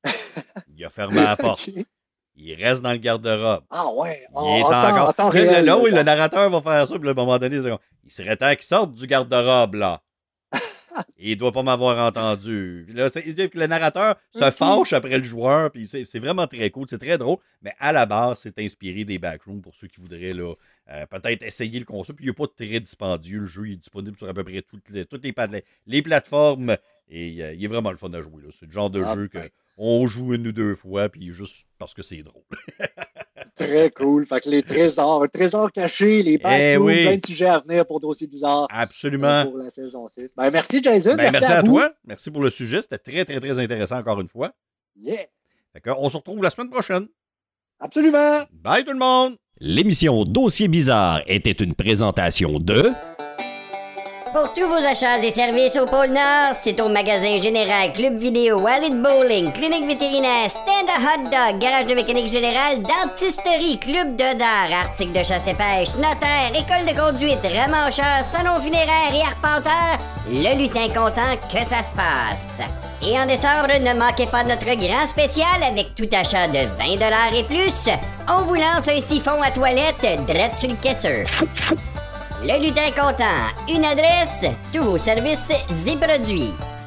Il a fermé la porte. Il reste dans le garde-robe. Ah ouais. Il est encore... » Temps réel, là, oui, le narrateur va faire ça. Puis à un moment donné, c'est comme, il serait temps qu'il sorte du garde-robe, là. Et il doit pas m'avoir entendu. Puis là, c'est, le narrateur se fâche après le joueur. Puis c'est, c'est vraiment très cool. C'est très drôle. Mais à la base, c'est inspiré des backrooms pour ceux qui voudraient là, euh, peut-être essayer le concept. Puis il n'est pas très dispendieux. Le jeu il est disponible sur à peu près toutes les, toutes les, les plateformes. Et euh, il est vraiment le fun à jouer. Là. C'est le genre de ah, jeu ouais. qu'on joue une ou deux fois. Puis juste parce que c'est drôle. Très cool. Fait que les trésors, un trésor caché, les backrooms, eh oui. plein de sujets à venir pour Dossier Bizarre. Absolument. Pour la saison six. Ben, merci, Jason. Ben, merci, merci à, à vous. toi. Merci pour le sujet. C'était très, très, très intéressant encore une fois. Yeah. Fait que, on se retrouve la semaine prochaine. Absolument. Bye tout le monde. L'émission Dossier Bizarre était une présentation de... Pour tous vos achats et services au pôle Nord, c'est au magasin général, club vidéo, Wallet Bowling, clinique vétérinaire, stand à hot dog, garage de mécanique générale, dentisterie, club de dard, articles de chasse et pêche, notaire, école de conduite, ramancheur, salon funéraire et arpenteur, le lutin content que ça se passe. Et en décembre, ne manquez pas notre grand spécial avec tout achat de vingt dollars et plus. On vous lance un siphon à toilette drette sur le caisseur. Le lutin content, une adresse, tous vos services et produits.